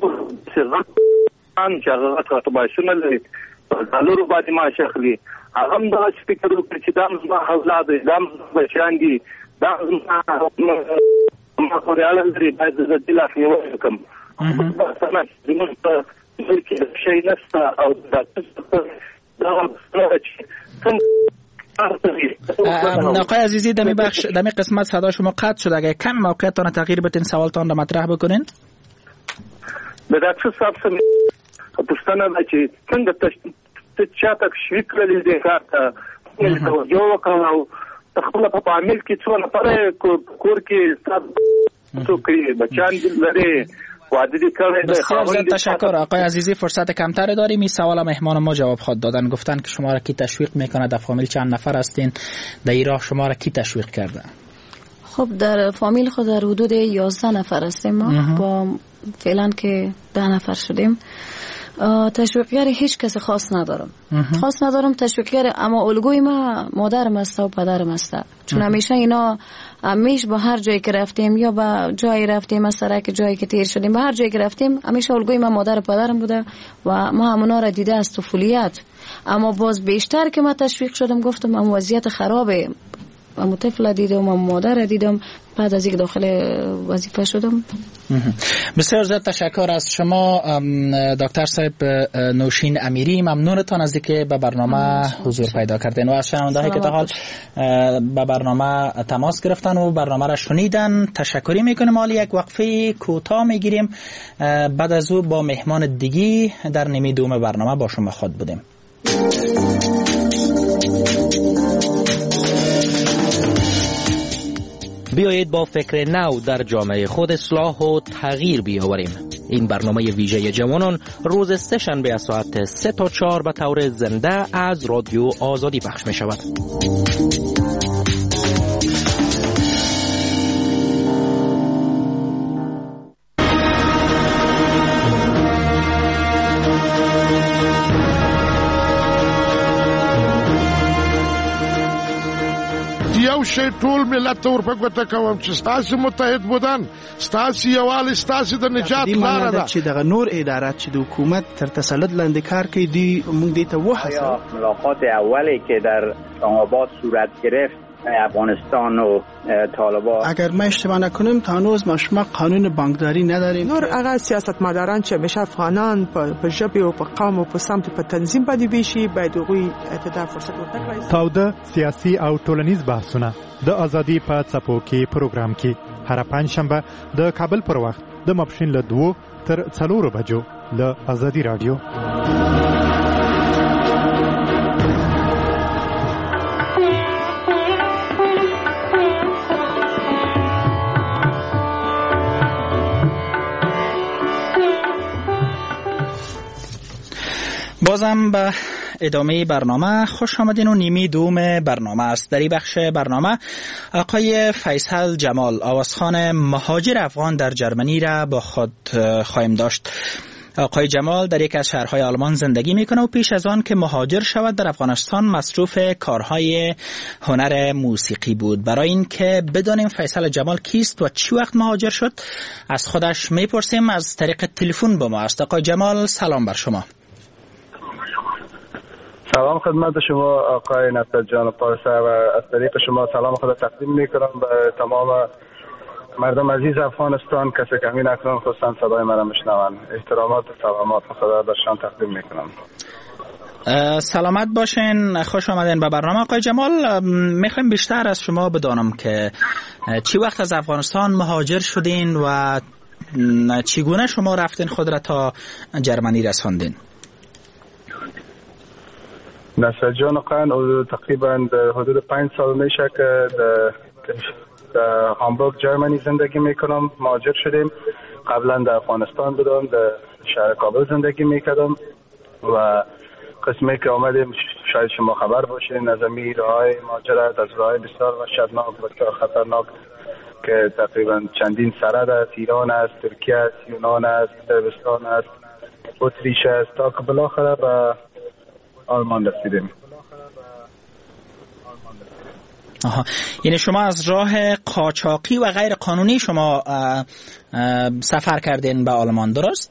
Speaker 8: چې هغه غټ غټ معاشونه لري په ډالرو باندې معاش اخلي، هغه هم دغسې فکر وکړي چې دا هم زما اولاد دی، دا هم زما بچیان دي، دا زما پورې اړه لري، باید زه دې لاسنیوی وکړم. زموږ په ملک کې شی نشته او ډاکټر
Speaker 4: آقای عزیزی دمی بخش دمی قسمت صدا شما قطع شد، اگه کم موقعیتان تغییر بتین سوالتان را مطرح بکنین.
Speaker 8: به ډاکټر صاحب سره پوښتنه ده چې څنګه ته چاته تشویق کړلی دې کار ته توجه وکړه او خپله په عامل کې څو نفره کور کې څوک بچیان لري.
Speaker 4: بسیار زیاد تشکر آقای عزیزی. فرصت کمتر داریم، این سوال مهمان ما جواب خواهد دادن. گفتن که شما را کی تشویق میکنه، در فامیل چند نفر هستین، در این راه شما را کی تشویق کرده؟
Speaker 5: خب در فامیل خود در حدود یازده نفر هستیم ما، با فعلا که ده نفر شدیم. تشویقگر هیچ کس خاص ندارم خاص ندارم تشویقگر، اما الگوی ما مادرم است و پدرم است، چون همیشه اینا همیشه با هر جایی که رفتیم یا با جایی رفتیم مثلا که جایی که تیر شدیم، با هر جایی که رفتیم همیشه الگوی ما مادر و پدرم بوده و ما همونا را دیده از طفولیت. اما باز بیشتر که ما تشویق شدم گفتم اما وضعیت خرابه، ام طفل دیدم، ام مادر دیدم. بعد از اینکه داخل وظیفه شدم.
Speaker 4: بسیار زیاد تشکر از شما دکتر صاحب نوشین امیری. ممنونتان از اینکه به برنامه حضور پیدا کردین و از شنوندهایی که تا حال به برنامه تماس گرفتن و برنامه را شنیدن تشکری میکنیم. حالا یک وقفه کوتاه میگیریم، بعد از او با مهمان دیگی در نیمه دوم برنامه با شما خود بودیم.
Speaker 9: بیایید با فکر نو در جامعه خود اصلاح و تغییر بیاوریم. این برنامه ویژه جوانان روز سه شنبه از ساعت سه تا چهار به طور زنده از رادیو آزادی پخش می شود.
Speaker 10: یو شی ټول ملت ته ورپګوته کوم چې ستاسو متحد بودن، ستاسو یووالی ستاسو د نجات لاره ده.
Speaker 11: چې دغه نور ادارات چې د حکومت تر تسلط لاندې کار کوي دی موږ دې ته وهڅوو.
Speaker 12: ملاقات اولی که در اسلام آباد صورت گرفت افغانستان و طالبان،
Speaker 11: اگر ما اشتباه نکنیم تا هنوز ما شما قانون بانکداری نداریم.
Speaker 13: نور هغه سیاستمداران چې همیشه افغانان په ژبه او په قوم او په سمت په تنظیم باندې ویشي باید هغوی اعتدال فرصت ورکړي.
Speaker 14: تاوده سیاسي او ټولنیز بحثونه د ازادي په څپو کې پروګرام کې هر پنځ شنبه د کابل پر وخت د ماپښین له دوه تر څلورو بجو له ازادي رادیو.
Speaker 4: بازم به ادامه برنامه خوش آمدین و نیمی دوم برنامه است. در این بخش برنامه آقای فیصل جمال آوازخوان مهاجر افغان در جرمنی را با خود خواهیم داشت. آقای جمال در یک از شهرهای آلمان زندگی میکنه و پیش از آن که مهاجر شود در افغانستان مصروف کارهای هنر موسیقی بود. برای این که بدانیم فیصل جمال کیست و چی وقت مهاجر شد از خودش میپرسیم. از طریق تلفن با ما است. آقای جمال سلام بر شما.
Speaker 8: سلام خدمت شما آقای نصر جان پارسا و از طریق شما سلام خود تقدیم میکنم به تمام مردم عزیز افغانستان کسی که همین اکنون خواستن صدای مرا میشنوند. احترامات و سلامات خدا برشان تقدیم میکنم.
Speaker 4: سلامت باشین، خوش آمدین به برنامه. آقای جمال میخوایم بیشتر از شما بدانم که چی وقت از افغانستان مهاجر شدین و چگونه شما رفتین خود را تا جرمنی رساندین؟
Speaker 8: نصر جان قن تقریبا حدود پنج سال میشه که در هامبورگ جرمنی زندگی میکنم. مهاجر شدیم. قبلا در افغانستان بودم، در شهر کابل زندگی میکردم و قسمی که آمدیم شاید شما خبر باشین از امی راهای مهاجرت، از راهای بسیار وحشتناک و بسیار خطرناک که تقریبا چندین سرد است. ایران است، ترکیه است، یونان است، عربستان است، اتریش است تا که بالاخره به آلمان رسیدیم.
Speaker 4: آها، یعنی شما از راه قاچاقی و غیر قانونی شما اه اه سفر کردین به آلمان، درست؟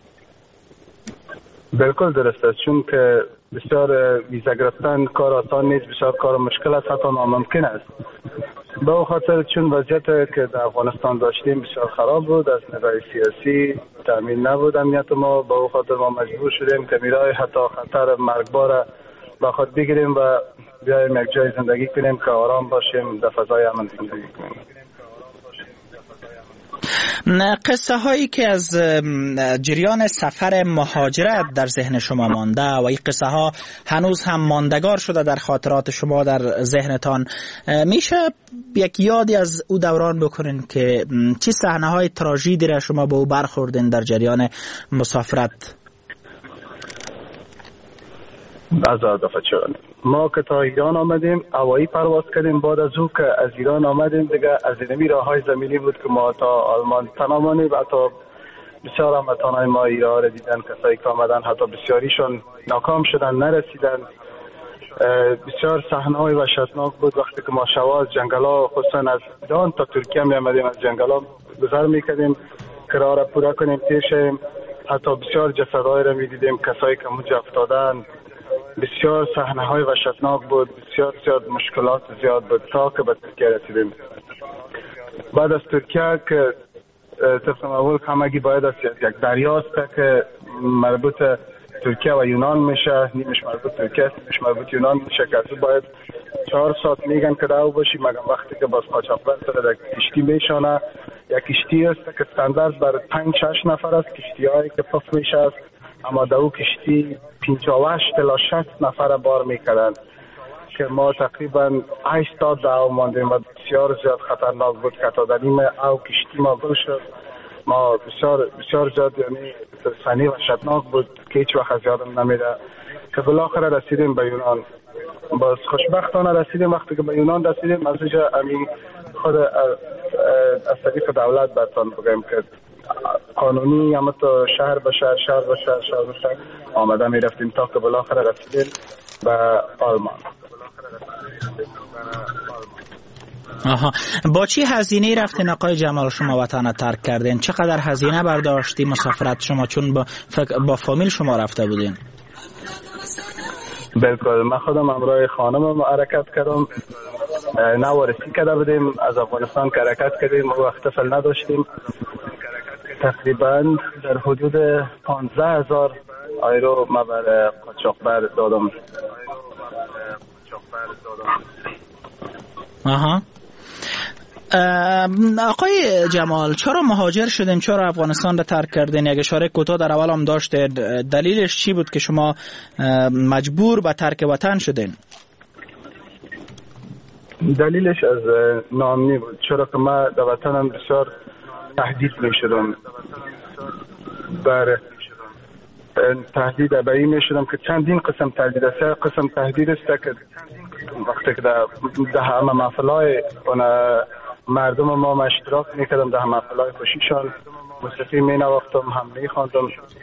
Speaker 8: بالکل درست است، چون که بسیار ویزا گرفتن کار آسان نیست، بسیار کار مشکل است، حتی ناممکن است. به او خاطر چون وضعیت که در افغانستان داشتیم بسیار خراب بود، از نظر سیاسی تامین نبود امنیت ما، به او خاطر ما مجبور شدیم که میرای حتی خطر مرگبار با خود بگیریم و بیایم یک جای زندگی کنیم که آرام باشیم، در فضای امن زندگی کنیم.
Speaker 4: قصه هایی که از جریان سفر مهاجرت در ذهن شما مانده و این قصه ها هنوز هم ماندگار شده در خاطرات شما، در ذهنتان، میشه یک یادی از او دوران بکنین که چی صحنه های تراژیدی را شما به او برخوردین در جریان مسافرت؟
Speaker 8: از دفعه چرا ما که تا ایران آمدیم هوایی پرواز کردیم. بعد از او که از ایران آمدیم دیگه از اینمی راه های زمینی بود که ما تا آلمان تنامانی و حتی بسیار هموطنهای ما ایران را دیدن، کسایی که آمدن حتی بسیاریشون ناکام شدن، نرسیدن. بسیار صحنه های وحشتناک بود وقتی که ما شوا از جنگل ها خصوصا از ایران تا ترکیه می آمدیم، از جنگل ها گذر می کردیم که راه را پورا کنیم تیر شیم. حتی بسیار جسدهای را می دیدیم، کسایی که اونجا افتادن
Speaker 15: بسیار صحنه های وحشتناک بود، بسیار زیاد مشکلات زیاد بود تا که به ترکیه رسیدیم. بعد از ترکیه که طبق اول همگی باید از یک دریاست که مربوط ترکیه و یونان میشه، نیمش مربوط ترکیه نیمش مربوط یونان میشه که از باید چهار ساعت میگن که دو باشی، مگم وقتی که باز قاچاقبر سر یک کشتی میشانه، یک کشتی است که استاندارد بر پنج شش نفر است، کشتی هایی که پف میشه است، اما دو کشتی پنجاه و هشت الی شصت نفر بار میکردن که ما تقریبا هشت تا دو ماندیم و بسیار زیاد خطرناک بود که تا در این او کشتی ما گل شد. ما بسیار بسیار زیاد یعنی سنی و شدناک بود که هیچ وقت از یادم نمیره که بالاخره رسیدیم به یونان. باز خوشبختانه رسیدیم. وقتی که به یونان رسیدیم از اینجا امی خود از طریق دولت برتان بگیم که قانونی اما تو شهر به شهر شهر به شهر شهر به شهر آمده می رفتیم تا که بالاخره رسیدیم به آلمان.
Speaker 4: آها، با چی هزینه رفتین آقای جمال شما وطن ترک کردین؟ چقدر هزینه برداشتی مسافرت شما، چون با, فک... با فامیل شما رفته بودین؟
Speaker 15: بالکل، من خودم همراه خانم حرکت کردم، نوارسی کرده بودیم، از افغانستان که حرکت کردیم و وقت فل نداشتیم. تقریبا در حدود پانزده هزار آیرو ما بر قاچاقبر دادم.
Speaker 4: آها. آقای جمال، چرا مهاجر شدین؟ چرا افغانستان را ترک کردین؟ یک اشاره کوتاه در اول هم داشتید، دلیلش چی بود که شما مجبور به ترک وطن شدین؟
Speaker 15: دلیلش از ناامنی بود، چرا که من در وطنم بسیار تهدید می شدم. بر تهدید ابایی می شدم که چندین قسم تهدید است. قسم تهدید است که وقتی که در همه محفلهای مردم ما ما اشتراک میکردم، در محفلهای خوشیشان موسیقی می نواختم، هم می خواندم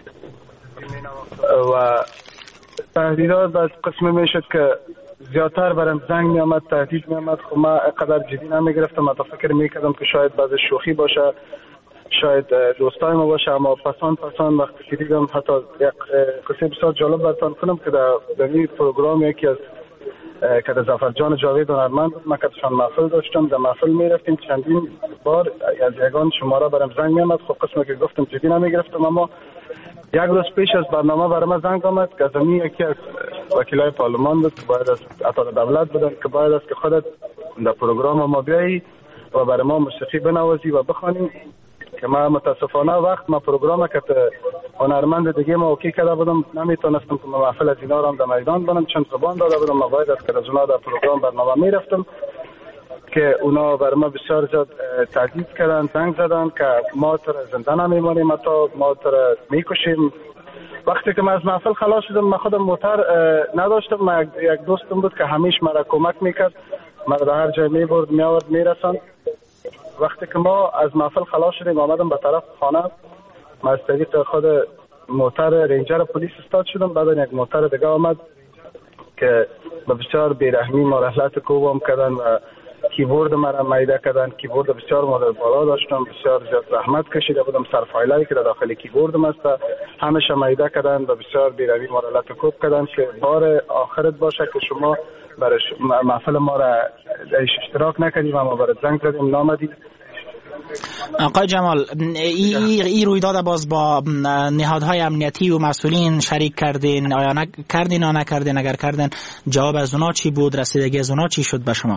Speaker 15: و تهدیدات بعد قسمی می شد که زیادتر برم زنگ می آمد، تهدید می آمد. خب من اقدر جدی نمی گرفتم، تا فکر می کردم که شاید بعض شوخی باشه، شاید دوستای ما باشه، اما پسان پسان وقتی که دیدم حتی یک قصه بسیار جالب براتون کنم که در این پروگرام یکی از که در زفرجان جاوید هنرمند بود، من کتشان محفل داشتم، در محفل می رفتیم، چندین بار از یگان شماره برم زنگ می آمد. خب قسمی که گفتم جدی نمی گرفتم، اما یک روز پیش از برنامه برام زنگ آمد که از امی یکی از وکیلای پارلمان بود که باید از اطاعت دولت بودن که باید است که خودت در پروگرام ما بیایی و برای ما موسیقی بنوازی و بخوانی. که من متاسفانه وقت ما پروگرام که هنرمند دیگه ما اوکی کرده بودم، نمیتونستم که محفل از اینا رو هم در میدان بنم، چند زبان داده بودم، ما باید است که از اونا در پروگرام برنامه میرفتم که اونا بر ما بسیار زیاد تهدید کردن، زنگ زدن که ما تر زنده نمیمانیم، ما تر میکشیم. وقتی که من از محفل خلاص شدم، من خودم موتر نداشتم، من یک دوستم بود که همیشه مرا کمک میکرد، مرا در هر جای میبرد میآورد میرساند. وقتی که ما از محفل خلاص شدیم آمدم به طرف خانه، من از طریق خود موتر رنجر پلیس استاد شدم. بعد یک موتر دیگه آمد که به بسیار بیرحمی ما رحلت کوبم کردن و کیبورد مرا میده کردن. کیبورد بسیار مدل بالا داشتم، بسیار زیاد زحمت کشیده بودم، سر فایلایی که در داخل کیبوردم است همیشه میده کردن و بسیار بیرحمی ما رحلت کوب کردن که بار آخرت باشه که شما برای محفل ما را اشتراک نکردیم، اما برای زنگ زدیم نامدید.
Speaker 4: آقای جمال، ای, ای رویداد باز با نهادهای امنیتی و مسئولین شریک کردین؟ آیا نکردین یا نکردین؟ اگر کردین جواب از اونا چی بود؟ رسیدگی از اونا چی شد به شما؟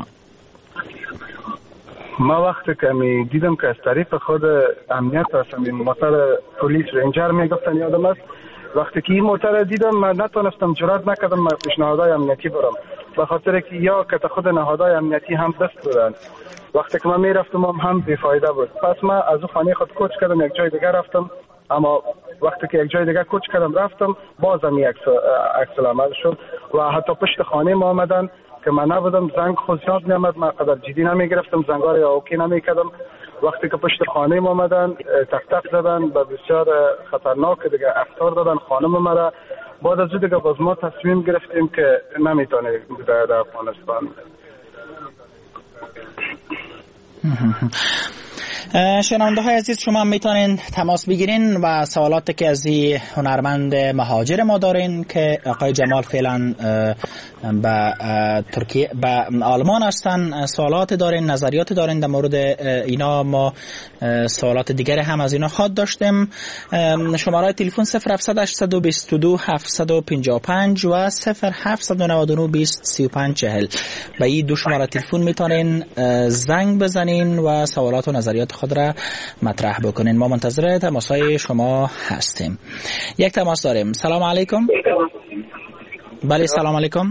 Speaker 15: ما وقتی که می دیدم که از طریق خود امنیت هستم، این موتر پلیس رنجر می گفتن یادم است، وقتی که این موتر دیدم من نتونستم، جرات نکردم من پیشنهادهای امنیتی برم، به خاطر که یا که خود نهادهای امنیتی هم دست بودن. وقتی که من میرفتم هم هم بیفایده بود. پس من از اون خانه خود کوچ کردم، یک جای دیگه رفتم، اما وقتی که یک جای دیگه کوچ کردم رفتم بازم یک عکس العمل شد و حتی پشت خانه ما آمدن که من نبودم، زنگ خود زیاد میامد، من قدر جدی نمی گرفتم، زنگار یا اوکی نمی کردم. وقتی که پشت خانه ما آمدن تک تک زدن و بسیار خطرناک دیگه افطار دادن خانم مرا. بعد از دیگه باز ما تصمیم گرفتیم که نمیتونه در افغانستان.
Speaker 4: شنونده های عزیز، شما میتونین تماس بگیرین و سوالاتی که از این هنرمند مهاجر ما دارین که آقای جمال فعلا به ترکیه به آلمان هستن، سوالات دارین، نظریات دارین در مورد اینا. ما سوالات دیگر هم از اینا خواد داشتیم. شماره تلفن صفر هفتصد هشتصد و بیست و دو هفتصد و پنجاه و پنج و صفر هفتصد و نود و نه بیست سی و پنج چهل. به این دو شماره تلفن میتونین زنگ بزنین و سوالات و نظریات خود را مطرح بکنین. ما منتظر تماس‌های شما هستیم. یک تماس داریم. سلام علیکم. بله سلام علیکم.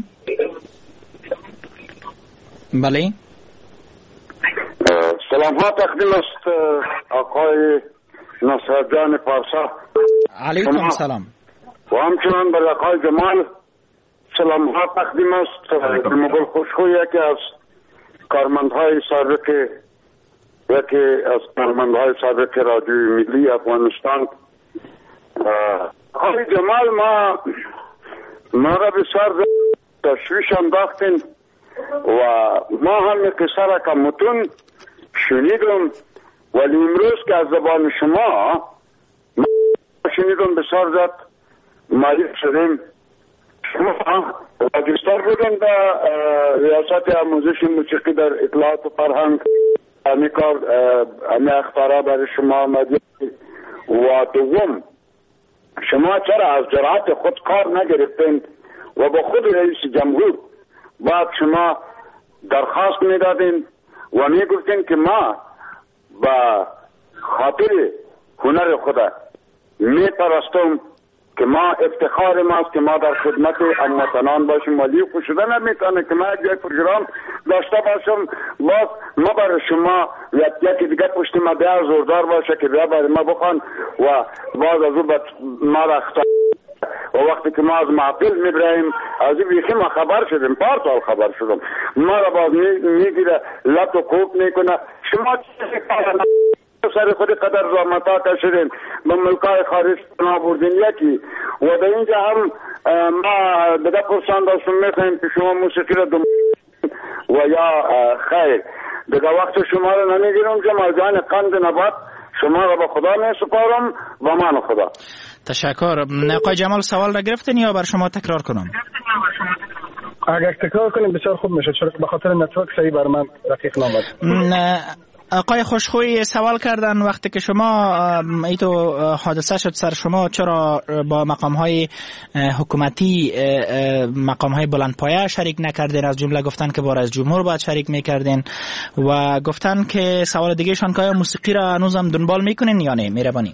Speaker 4: بله
Speaker 16: سلام ها تقدیم است آقای نصرالدین پارسا.
Speaker 4: علیکم سلام.
Speaker 16: و همچنان به آقای جمال سلام ها تقدیم است. مقل خوشخوی یکی از کارمندهای سابق یکی از کارمندهای سابق رادیوی ملی افغانستان. آقای جمال، ما ما را بسیار تشویش انداختین و ما هم قصه را که متون شنیدم، ولی امروز که از زبان شما ما شنیدم بسیار زیاد مایل شدیم. شما راجستر بودن در ریاست آموزش موسیقی در اطلاعات و فرهنگ، همی کار همی اخبارا برای شما آمدید. و دوم، شما چرا از جرأت خود کار نگرفتین و با خود رئیس جمهور بعد شما درخواست میدادین و میگفتین که ما با خاطر هنر خدا میپرستم که ما افتخار ماست که ما در خدمت هموطنان باشیم. ولی خوشده نمیتونه که ما یک پروگرام داشته باشم باز ما برای شما یکی دیگه پشت ما بیا زوردار باشه که بیا برای ما بخوان و باز از او ما را اختار. و وقتی که ما از محفل میبراییم از این بیخی ما خبر شدیم، پارسال خبر شدم، ما را باز میگیره لط و کوب میکنه. شما چیزی کار سر خود قدر زحمتا کشیدین به ملکای خارج پناه بردین یکی و در اینجا هم ما بده پرسان داشتم میخواییم که شما موسیقی را دم و یا خیر دیگه وقت شما را نمیگیرم. جمال جان قند نبات شما را به خدا میسپارم و من خدا.
Speaker 4: تشکر. آقای جمال سوال را گرفتین یا بر شما تکرار کنم؟
Speaker 15: اگر تکرار کنیم بسیار خوب میشه، چون به خاطر نتورک صحیح بر من دقیق نامد.
Speaker 4: آقای خوشخوی سوال کردن وقتی که شما ایتو حادثه شد سر شما چرا با مقام‌های حکومتی مقام‌های بلندپایه شریک نکردین؟ از جمله گفتن که با رئیس جمهور باید شریک میکردین و گفتن که سوال دیگه شان که موسیقی را هنوزم دنبال میکنین یا نه؟ مهربانی.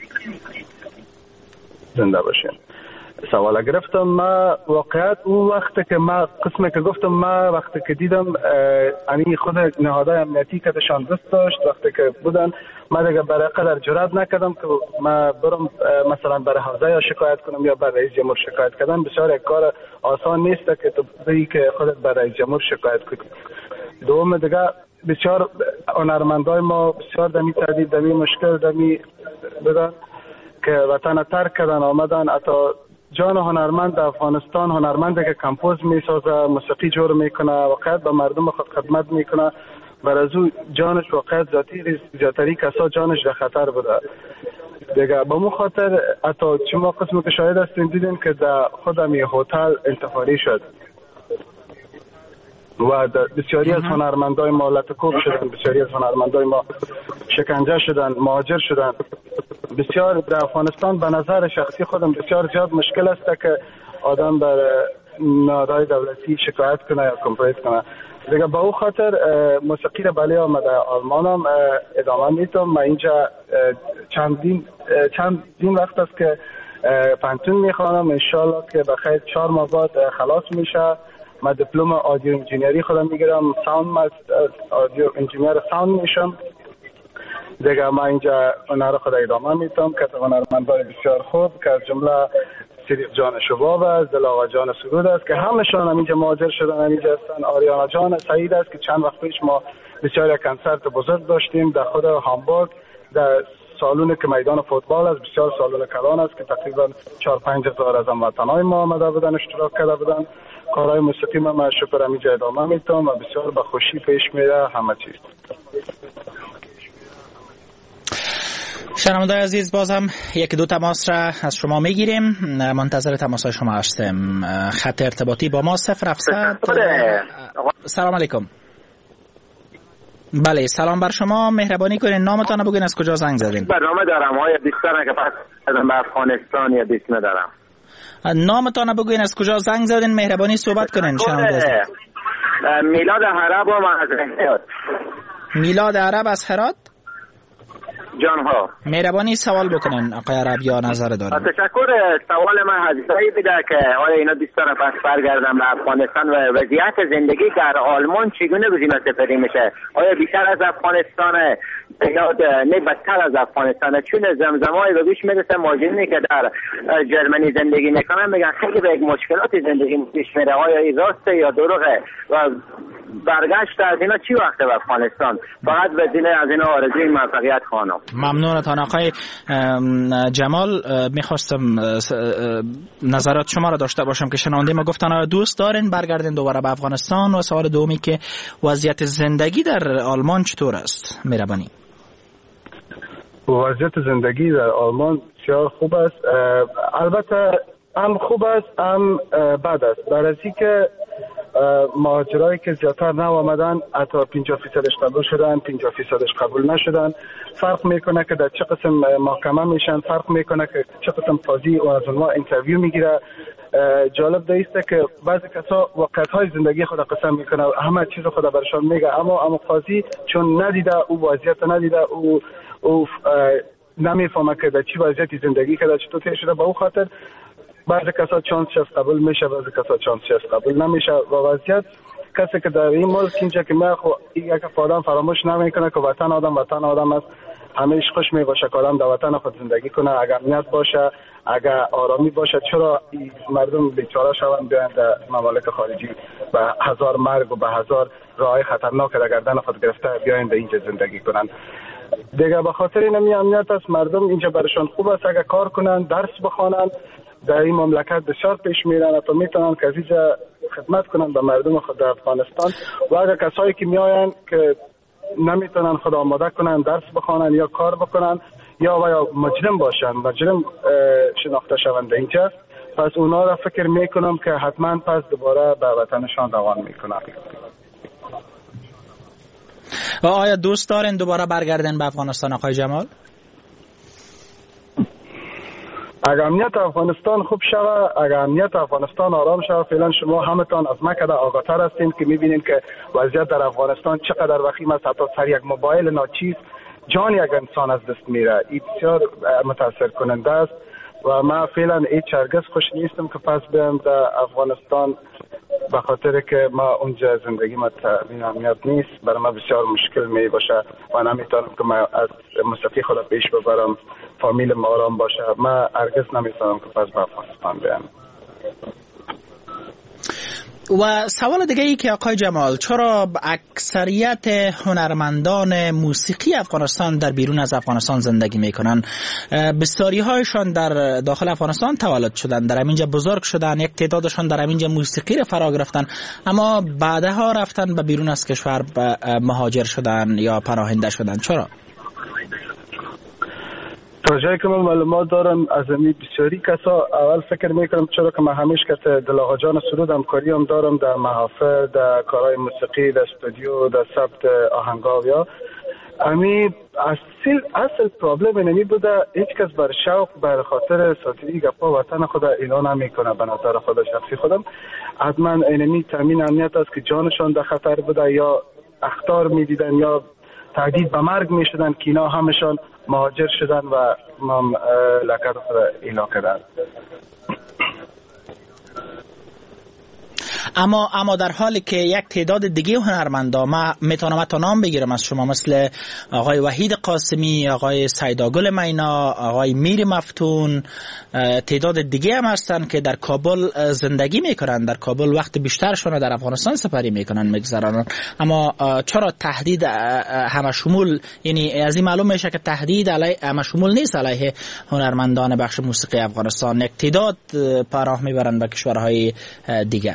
Speaker 15: زنده باشین. سوال گرفتم ما واقعیت اون وقت که ما قسمی که گفتم ما وقتی که دیدم انی خود نهادهای امنیتی که دشان دست داشت وقتی که بودن ما دیگه برای قدر جرات نکردم که ما برم مثلا برای حوزه یا شکایت کنم یا برای رئیس جمهور شکایت کردن. بسیار یک کار آسان نیست که تو بگی که خودت برای رئیس جمهور شکایت کنی. دوم دیگه بسیار هنرمندای ما بسیار دمی تهدید دمی مشکل دمی بدن که وطن ترک کردن آمدن. حتی جان هنرمند در افغانستان، هنرمندی که کمپوز میسازه، موسیقی جور میکنه، واقعا به مردم خود خدمت میکنه، بر از او جانش واقعا ذاتی زیاتری کسا جانش در خطر بوده دیگه. به مو خاطر حتی شما قسم که شاهد هستین دیدین که در خودم یه هتل انتحاری شد و بسیاری از هنرمندای ما لطکوب شدن، بسیاری از هنرمندای ما شکنجه شدن، مهاجر شدن. بسیار در افغانستان به نظر شخصی خودم بسیار زیاد مشکل است که آدم بر نهادهای دولتی شکایت کنه یا کمپلیت کنه دیگه. با او خاطر موسیقی را بله آمده آلمان هم ادامه میتونم. من اینجا چندین چندین وقت است که پنتون میخوانم، انشالله که بخیر چهار ماه بعد خلاص میشه. من دیپلم آدیو انجینیری خودم میگیرم، ساوند آدیو انجینیر ساوند میشم دیگه. ما اینجا هنر خود ادامه میتونم که هنرمندان بسیار خوب که از جمله سریق جان شباب است، دل آقا جان سرود است که همشون هم اینجا مهاجر شدن، اینجا هستن. آریانا جان سعید است که چند وقت پیش ما بسیار یک کنسرت بزرگ داشتیم در خود هامبورگ در سالون که میدان فوتبال است، بسیار سالون کلان است که تقریبا چهار پنج هزار از هموطنان ما آمده بودن اشتراک کرده بودن. کارهای موسیقی ما ما شکر همینجا ادامه میتونم و بسیار به خوشی پیش میره همه چیز.
Speaker 4: شنوندگان عزیز، باز هم یک دو تماس را از شما میگیریم. منتظر تماس های شما هستیم. خط ارتباطی با ما صفر هفتصد. سلام علیکم. بله سلام بر شما. مهربانی کنین نامتان رو بگین، از کجا زنگ زدین؟
Speaker 8: برنامه دارم آیا دوستان که پس از افغانستان یا دوست ندارم.
Speaker 4: نامتان رو بگین، از کجا زنگ زدین، مهربانی صحبت کنین. شنونده
Speaker 8: میلاد عرب و من از هرات.
Speaker 4: میلاد عرب از هرات.
Speaker 8: جان ها
Speaker 4: مهربانی سوال بکنن آقای عرب یا نظر دارن.
Speaker 8: تشکر. سوال من حضرتایی بوده که آیا اینا دوستان پس برگردم به افغانستان و وضعیت زندگی در آلمان چگونه گزینه سپری میشه؟ آیا بیشتر از افغانستان یا نه بدتر از افغانستان؟ چون زمزمه‌ای به گوش میرسه مهاجرینی که در جرمنی زندگی میکنن میگن خیلی به یک مشکلات زندگی پیش میره. آیا این راسته یا دروغه و برگشت از اینا چی وقته به افغانستان؟ فقط وزینه از اینا آرزوی موفقیت خانم.
Speaker 4: ممنونتان آقای جمال. میخواستم نظرات شما را داشته باشم که شنونده ما گفتن آیا دوست دارین برگردین دوباره به افغانستان؟ و سوال دومی که وضعیت زندگی در آلمان چطور است؟ مهربانی.
Speaker 15: وضعیت زندگی در آلمان بسیار خوب است. البته هم خوب است هم بد است. در ازی که مهاجرایی که زیادتر نو آمدن حتی پنجاه فیصدش قبول شدن، پنجاه فیصدش قبول نشدن. فرق میکنه که در چه قسم محکمه میشن، فرق میکنه که چه قسم قاضی و از اونها اینترویو میگیره. جالب دایسته که بعضی کسا وقتهای زندگی خود قسم میکنه، همه چیز خود برشان میگه، اما اما قاضی چون ندیده او وضعیت ندیده، او او نمیفهمه که در چی وضعیتی زندگی کرده، چطور تیر شده. به او خاطر بعضی کسا چانسش قبول میشه، بعضی کسا چانسش قبول نمیشه. و وضعیت کسی که در این ملک اینجا که ما خو یک آدم فراموش نمیکنه که وطن آدم وطن آدم است. همیشه خوش می باشه که آدم در وطن خود زندگی کنه، اگر امنیت باشه، اگر آرامی باشه. چرا مردم بیچاره شوند بیان در ممالک خارجی به هزار مرگ و به هزار راه خطرناک در گردن خود گرفته بیاین در اینجا زندگی کنن؟ دیگه به خاطر این امنیت است مردم اینجا برشان خوب است. اگر کار کنن، درس بخوانن، در این مملکت بسیار پیش میرن تا میتونن که از اینجا خدمت کنن به مردم خود در افغانستان. و اگر کسایی که میاین که نمیتونن خود آماده کنن، درس بخوانن یا کار بکنن یا و یا مجرم باشن، مجرم شناخته شوند اینجا، پس اونا را فکر میکنم که حتما پس دوباره به وطنشان روان میکنن.
Speaker 4: و آیا دوست دارین دوباره برگردن به افغانستان آقای جمال؟
Speaker 15: اگر امنیت افغانستان خوب شود، اگر امنیت افغانستان آرام شود، فعلا شما همتان از ما کده آگاه‌تر هستین که میبینین که وضعیت در افغانستان چقدر وخیم است. حتی سر یک موبایل ناچیز جان یک انسان از دست میره. این بسیار متاثر کننده است و ما فعلا هیچ هرگز خوش نیستم که پس بیام در افغانستان، به خاطر که ما اونجا زندگی ما تامین امنیت نیست. برای ما بسیار مشکل می باشه و نمیتونم که ما از موسیقی خود پیش ببرم، فامیل ما آرام باشه. ما هرگز نمیتونم که پس به افغانستان بیام.
Speaker 4: و سوال دیگه ای که آقای جمال، چرا اکثریت هنرمندان موسیقی افغانستان در بیرون از افغانستان زندگی میکنن؟ بسیاری هایشان در داخل افغانستان تولد شدن، در همینجا بزرگ شدن، یک تعدادشان در همینجا موسیقی را فرا گرفتن، اما بعدها رفتن به بیرون از کشور مهاجر شدن یا پناهنده شدن. چرا؟
Speaker 15: تا جایی که من معلومات دارم از این بسیاری کسا اول فکر میکنم چرا که من همیشه که دل آقا جان سرود همکاری هم دارم در محافل، در کارهای موسیقی، در استودیو، در ثبت آهنگاویا. امی اصل اصل پرابلم اینمی بوده هیچ کس بر شوق بر خاطر ساتری گپا وطن خود اینا نمیکنه. به نظر خود شخصی خودم حتما اینمی تامین امنیت است که جانشان در خطر بوده یا اخطار میدیدن یا تهدید به مرگ میشدن که اینا همشان مهاجر شدن و مملکت خود اعلام کردن.
Speaker 4: اما اما در حالی که یک تعداد دیگه هنرمندا، ما میتونم تا نام بگیرم از شما، مثل آقای وحید قاسمی، آقای سیداگل مینا، آقای میر مفتون، تعداد دیگه هم هستن که در کابل زندگی میکنن، در کابل وقت بیشترشون در افغانستان سپری میکنن میگذرانن. اما چرا تهدید همه شمول، یعنی از این معلوم میشه که تهدید علیه همه شمول نیست علیه هنرمندان بخش موسیقی افغانستان، یک تعداد پناه میبرن به کشورهای دیگر.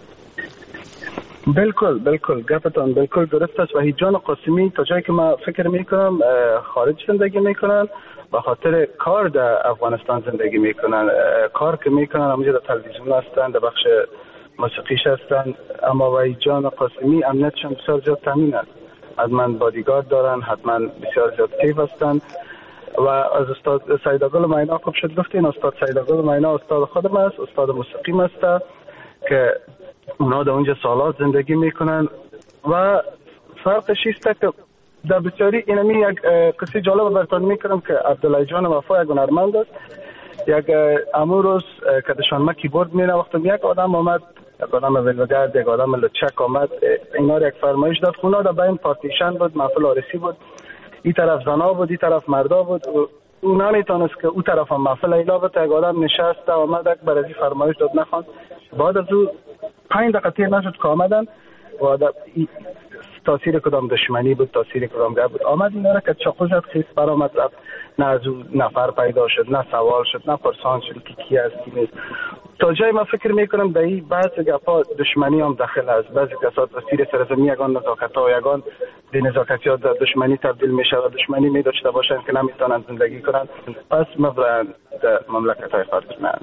Speaker 15: بالکل بالکل گفتان بالکل درست است. و هیچ جان قاسمی تا جایی که من فکر میکنم خارج زندگی میکنن به خاطر کار در افغانستان زندگی میکنن. کار که میکنن همونجا در تلویزیون هستن، در بخش موسیقیش هستن، اما وای جان قاسمی امنیتشان بسیار زیاد تامین است. حتما بادیگارد دارن، حتما بسیار زیاد کیف هستن. و از استاد سیداگل معینا خوب شد گفتین، استاد سیداگل معینا استاد خودم است، استاد موسیقی است که اونا در اونجا سالات زندگی میکنن. و فرقش است که در بسیاری اینمی یک قصه جالب براتون میکنم که عبدالله جان وفا یک هنرمند است. یک امروز که دشان ما کیبورد میره وقتی یک آدم آمد، یک آدم ولگرد، یک آدم لچک آمد، اینا یک فرمایش داد. خونا در بین پارتیشن بود، محفل آرسی بود، این طرف زنا بود، این طرف مردا بود. او نمیتونست که او طرف هم محفل ایلا بود. یک آدم نشست آمد یک برازی فرمایش داد نخواند. بعد از او پنج دقیقه تیر نشد که آمدن و تاثیر کدام دشمنی بود، تاثیر کدام گپ بود. آمد اینا را که چاقو زد خیس برآمد رفت. نه از او نفر پیدا شد، نه سوال شد، نه پرسان شد که کی است کی نیست. تا جای ما فکر میکنم در این بعضی گپا دشمنی هم داخل است. بعضی کسات وسیله سرزمین یگان نزاکت ها یگان دی نزاکتی ها در دشمنی تبدیل میشه و دشمنی میداشته باشن که نمیتونن زندگی کنن. پس مبرن در مملکت های خارج نه.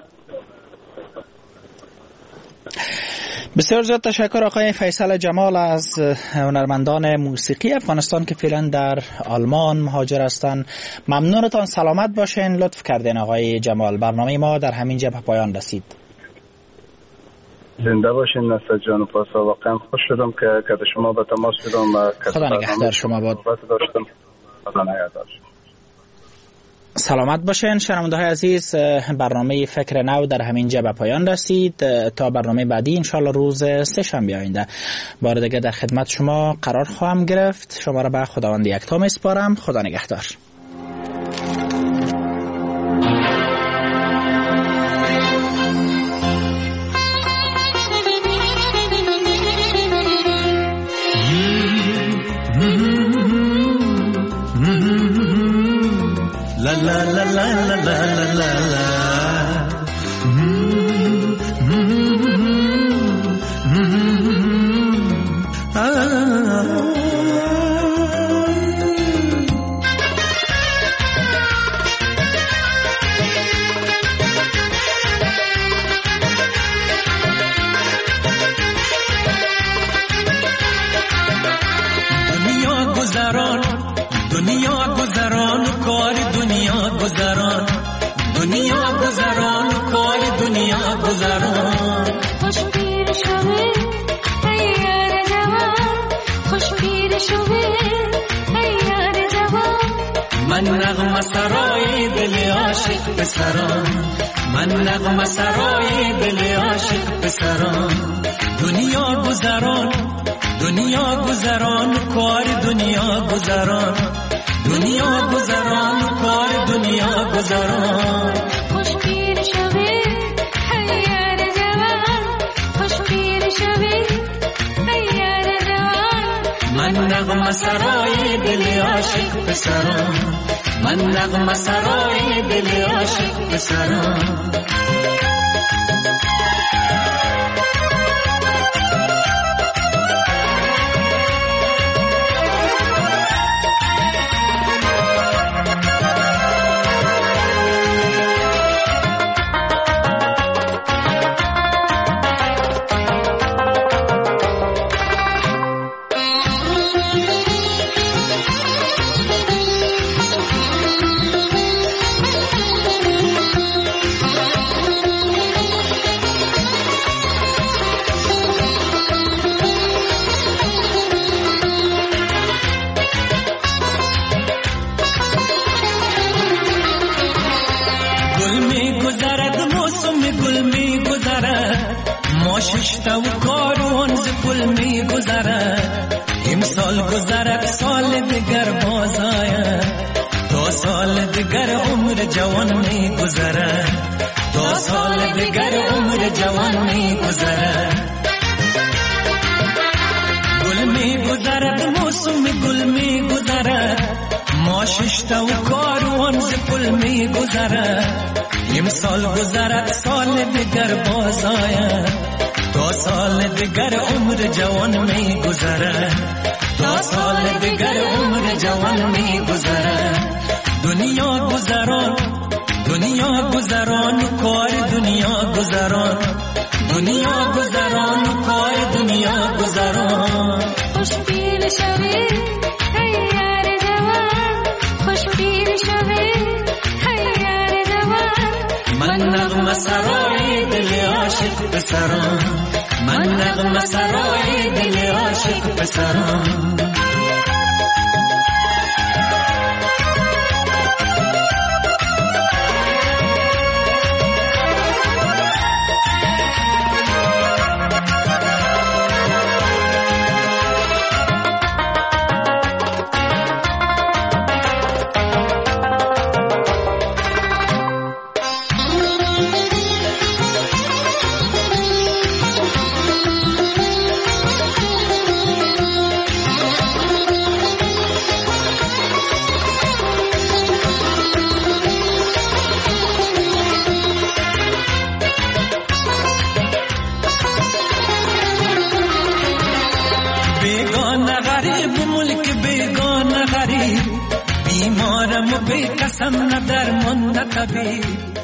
Speaker 4: بسیار زیاد تشکر آقای فیصل جمال از هنرمندان موسیقی افغانستان که فعلا در آلمان مهاجر هستند. ممنونتان، سلامت باشین. لطف کردین آقای جمال. برنامه ما در همین جا به پایان رسید.
Speaker 15: زنده باشین نصر جان و پاسا. واقعا خوش شدم که که شما به تماس شدم و
Speaker 4: خدا نگهدار شما باد.
Speaker 15: داشتم. خدا نگهدار.
Speaker 4: سلامت باشین شنونده های عزیز. برنامه فکر نو در همین جا به پایان رسید. تا برنامه بعدی انشالله روز سه شنبه آینده بار دیگه در خدمت شما قرار خواهم گرفت. شما را به خداوند یکتا میسپارم. خدا نگهدار.
Speaker 17: La la la la la la la la la. Mm-hmm. Mm-hmm. Mm-hmm. Ah. Duniya guzaron, duniya guzaron, kar duniya guzaron, duniya guzaron, kar duniya guzaron. Khosh pir shove, tayyar jawan, khosh pir shove, tayyar jawan. Man naghma saroy dil aashiq pesaron, man naghma saroy dil aashiq pesaron. Duniya guzaron, duniya guzaron, kar duniya guzaron. دنیا گذران کار دنیا گذران. خوش پیر شوی هیار جوان، خوش پیر شوی هیار جوان. من نغمه سرای دل عاشق پسران، من نغمه سرای دل عاشق پسران. ششتا و کاروان ز پل می گذرد. امسال گذرد سال دیگر باز آید، تا سال دیگر عمر جوان می گذرد، تا سال دیگر عمر جوان می گذرد. گل می گذرد موسم گل می گذرد، ما ششتا و کاروان ز پل می گذرد. امسال گذرد سال دیگر باز آید، تا سال دیگر عمر جوان می گذرد، تا سال دیگر عمر جوان می گذرد. دنیا گذران دنیا گذران کار دنیا گذران دنیا گذران کار دنیا گذران
Speaker 18: خوش پیر شوی هیار جوان خوش پیر شوی هیار جوان
Speaker 17: من نغمه سرای دل عاشق پسران من نغمه سرای دل عاشق پسران بیمارم و بی قسم نه درمان نه طبیب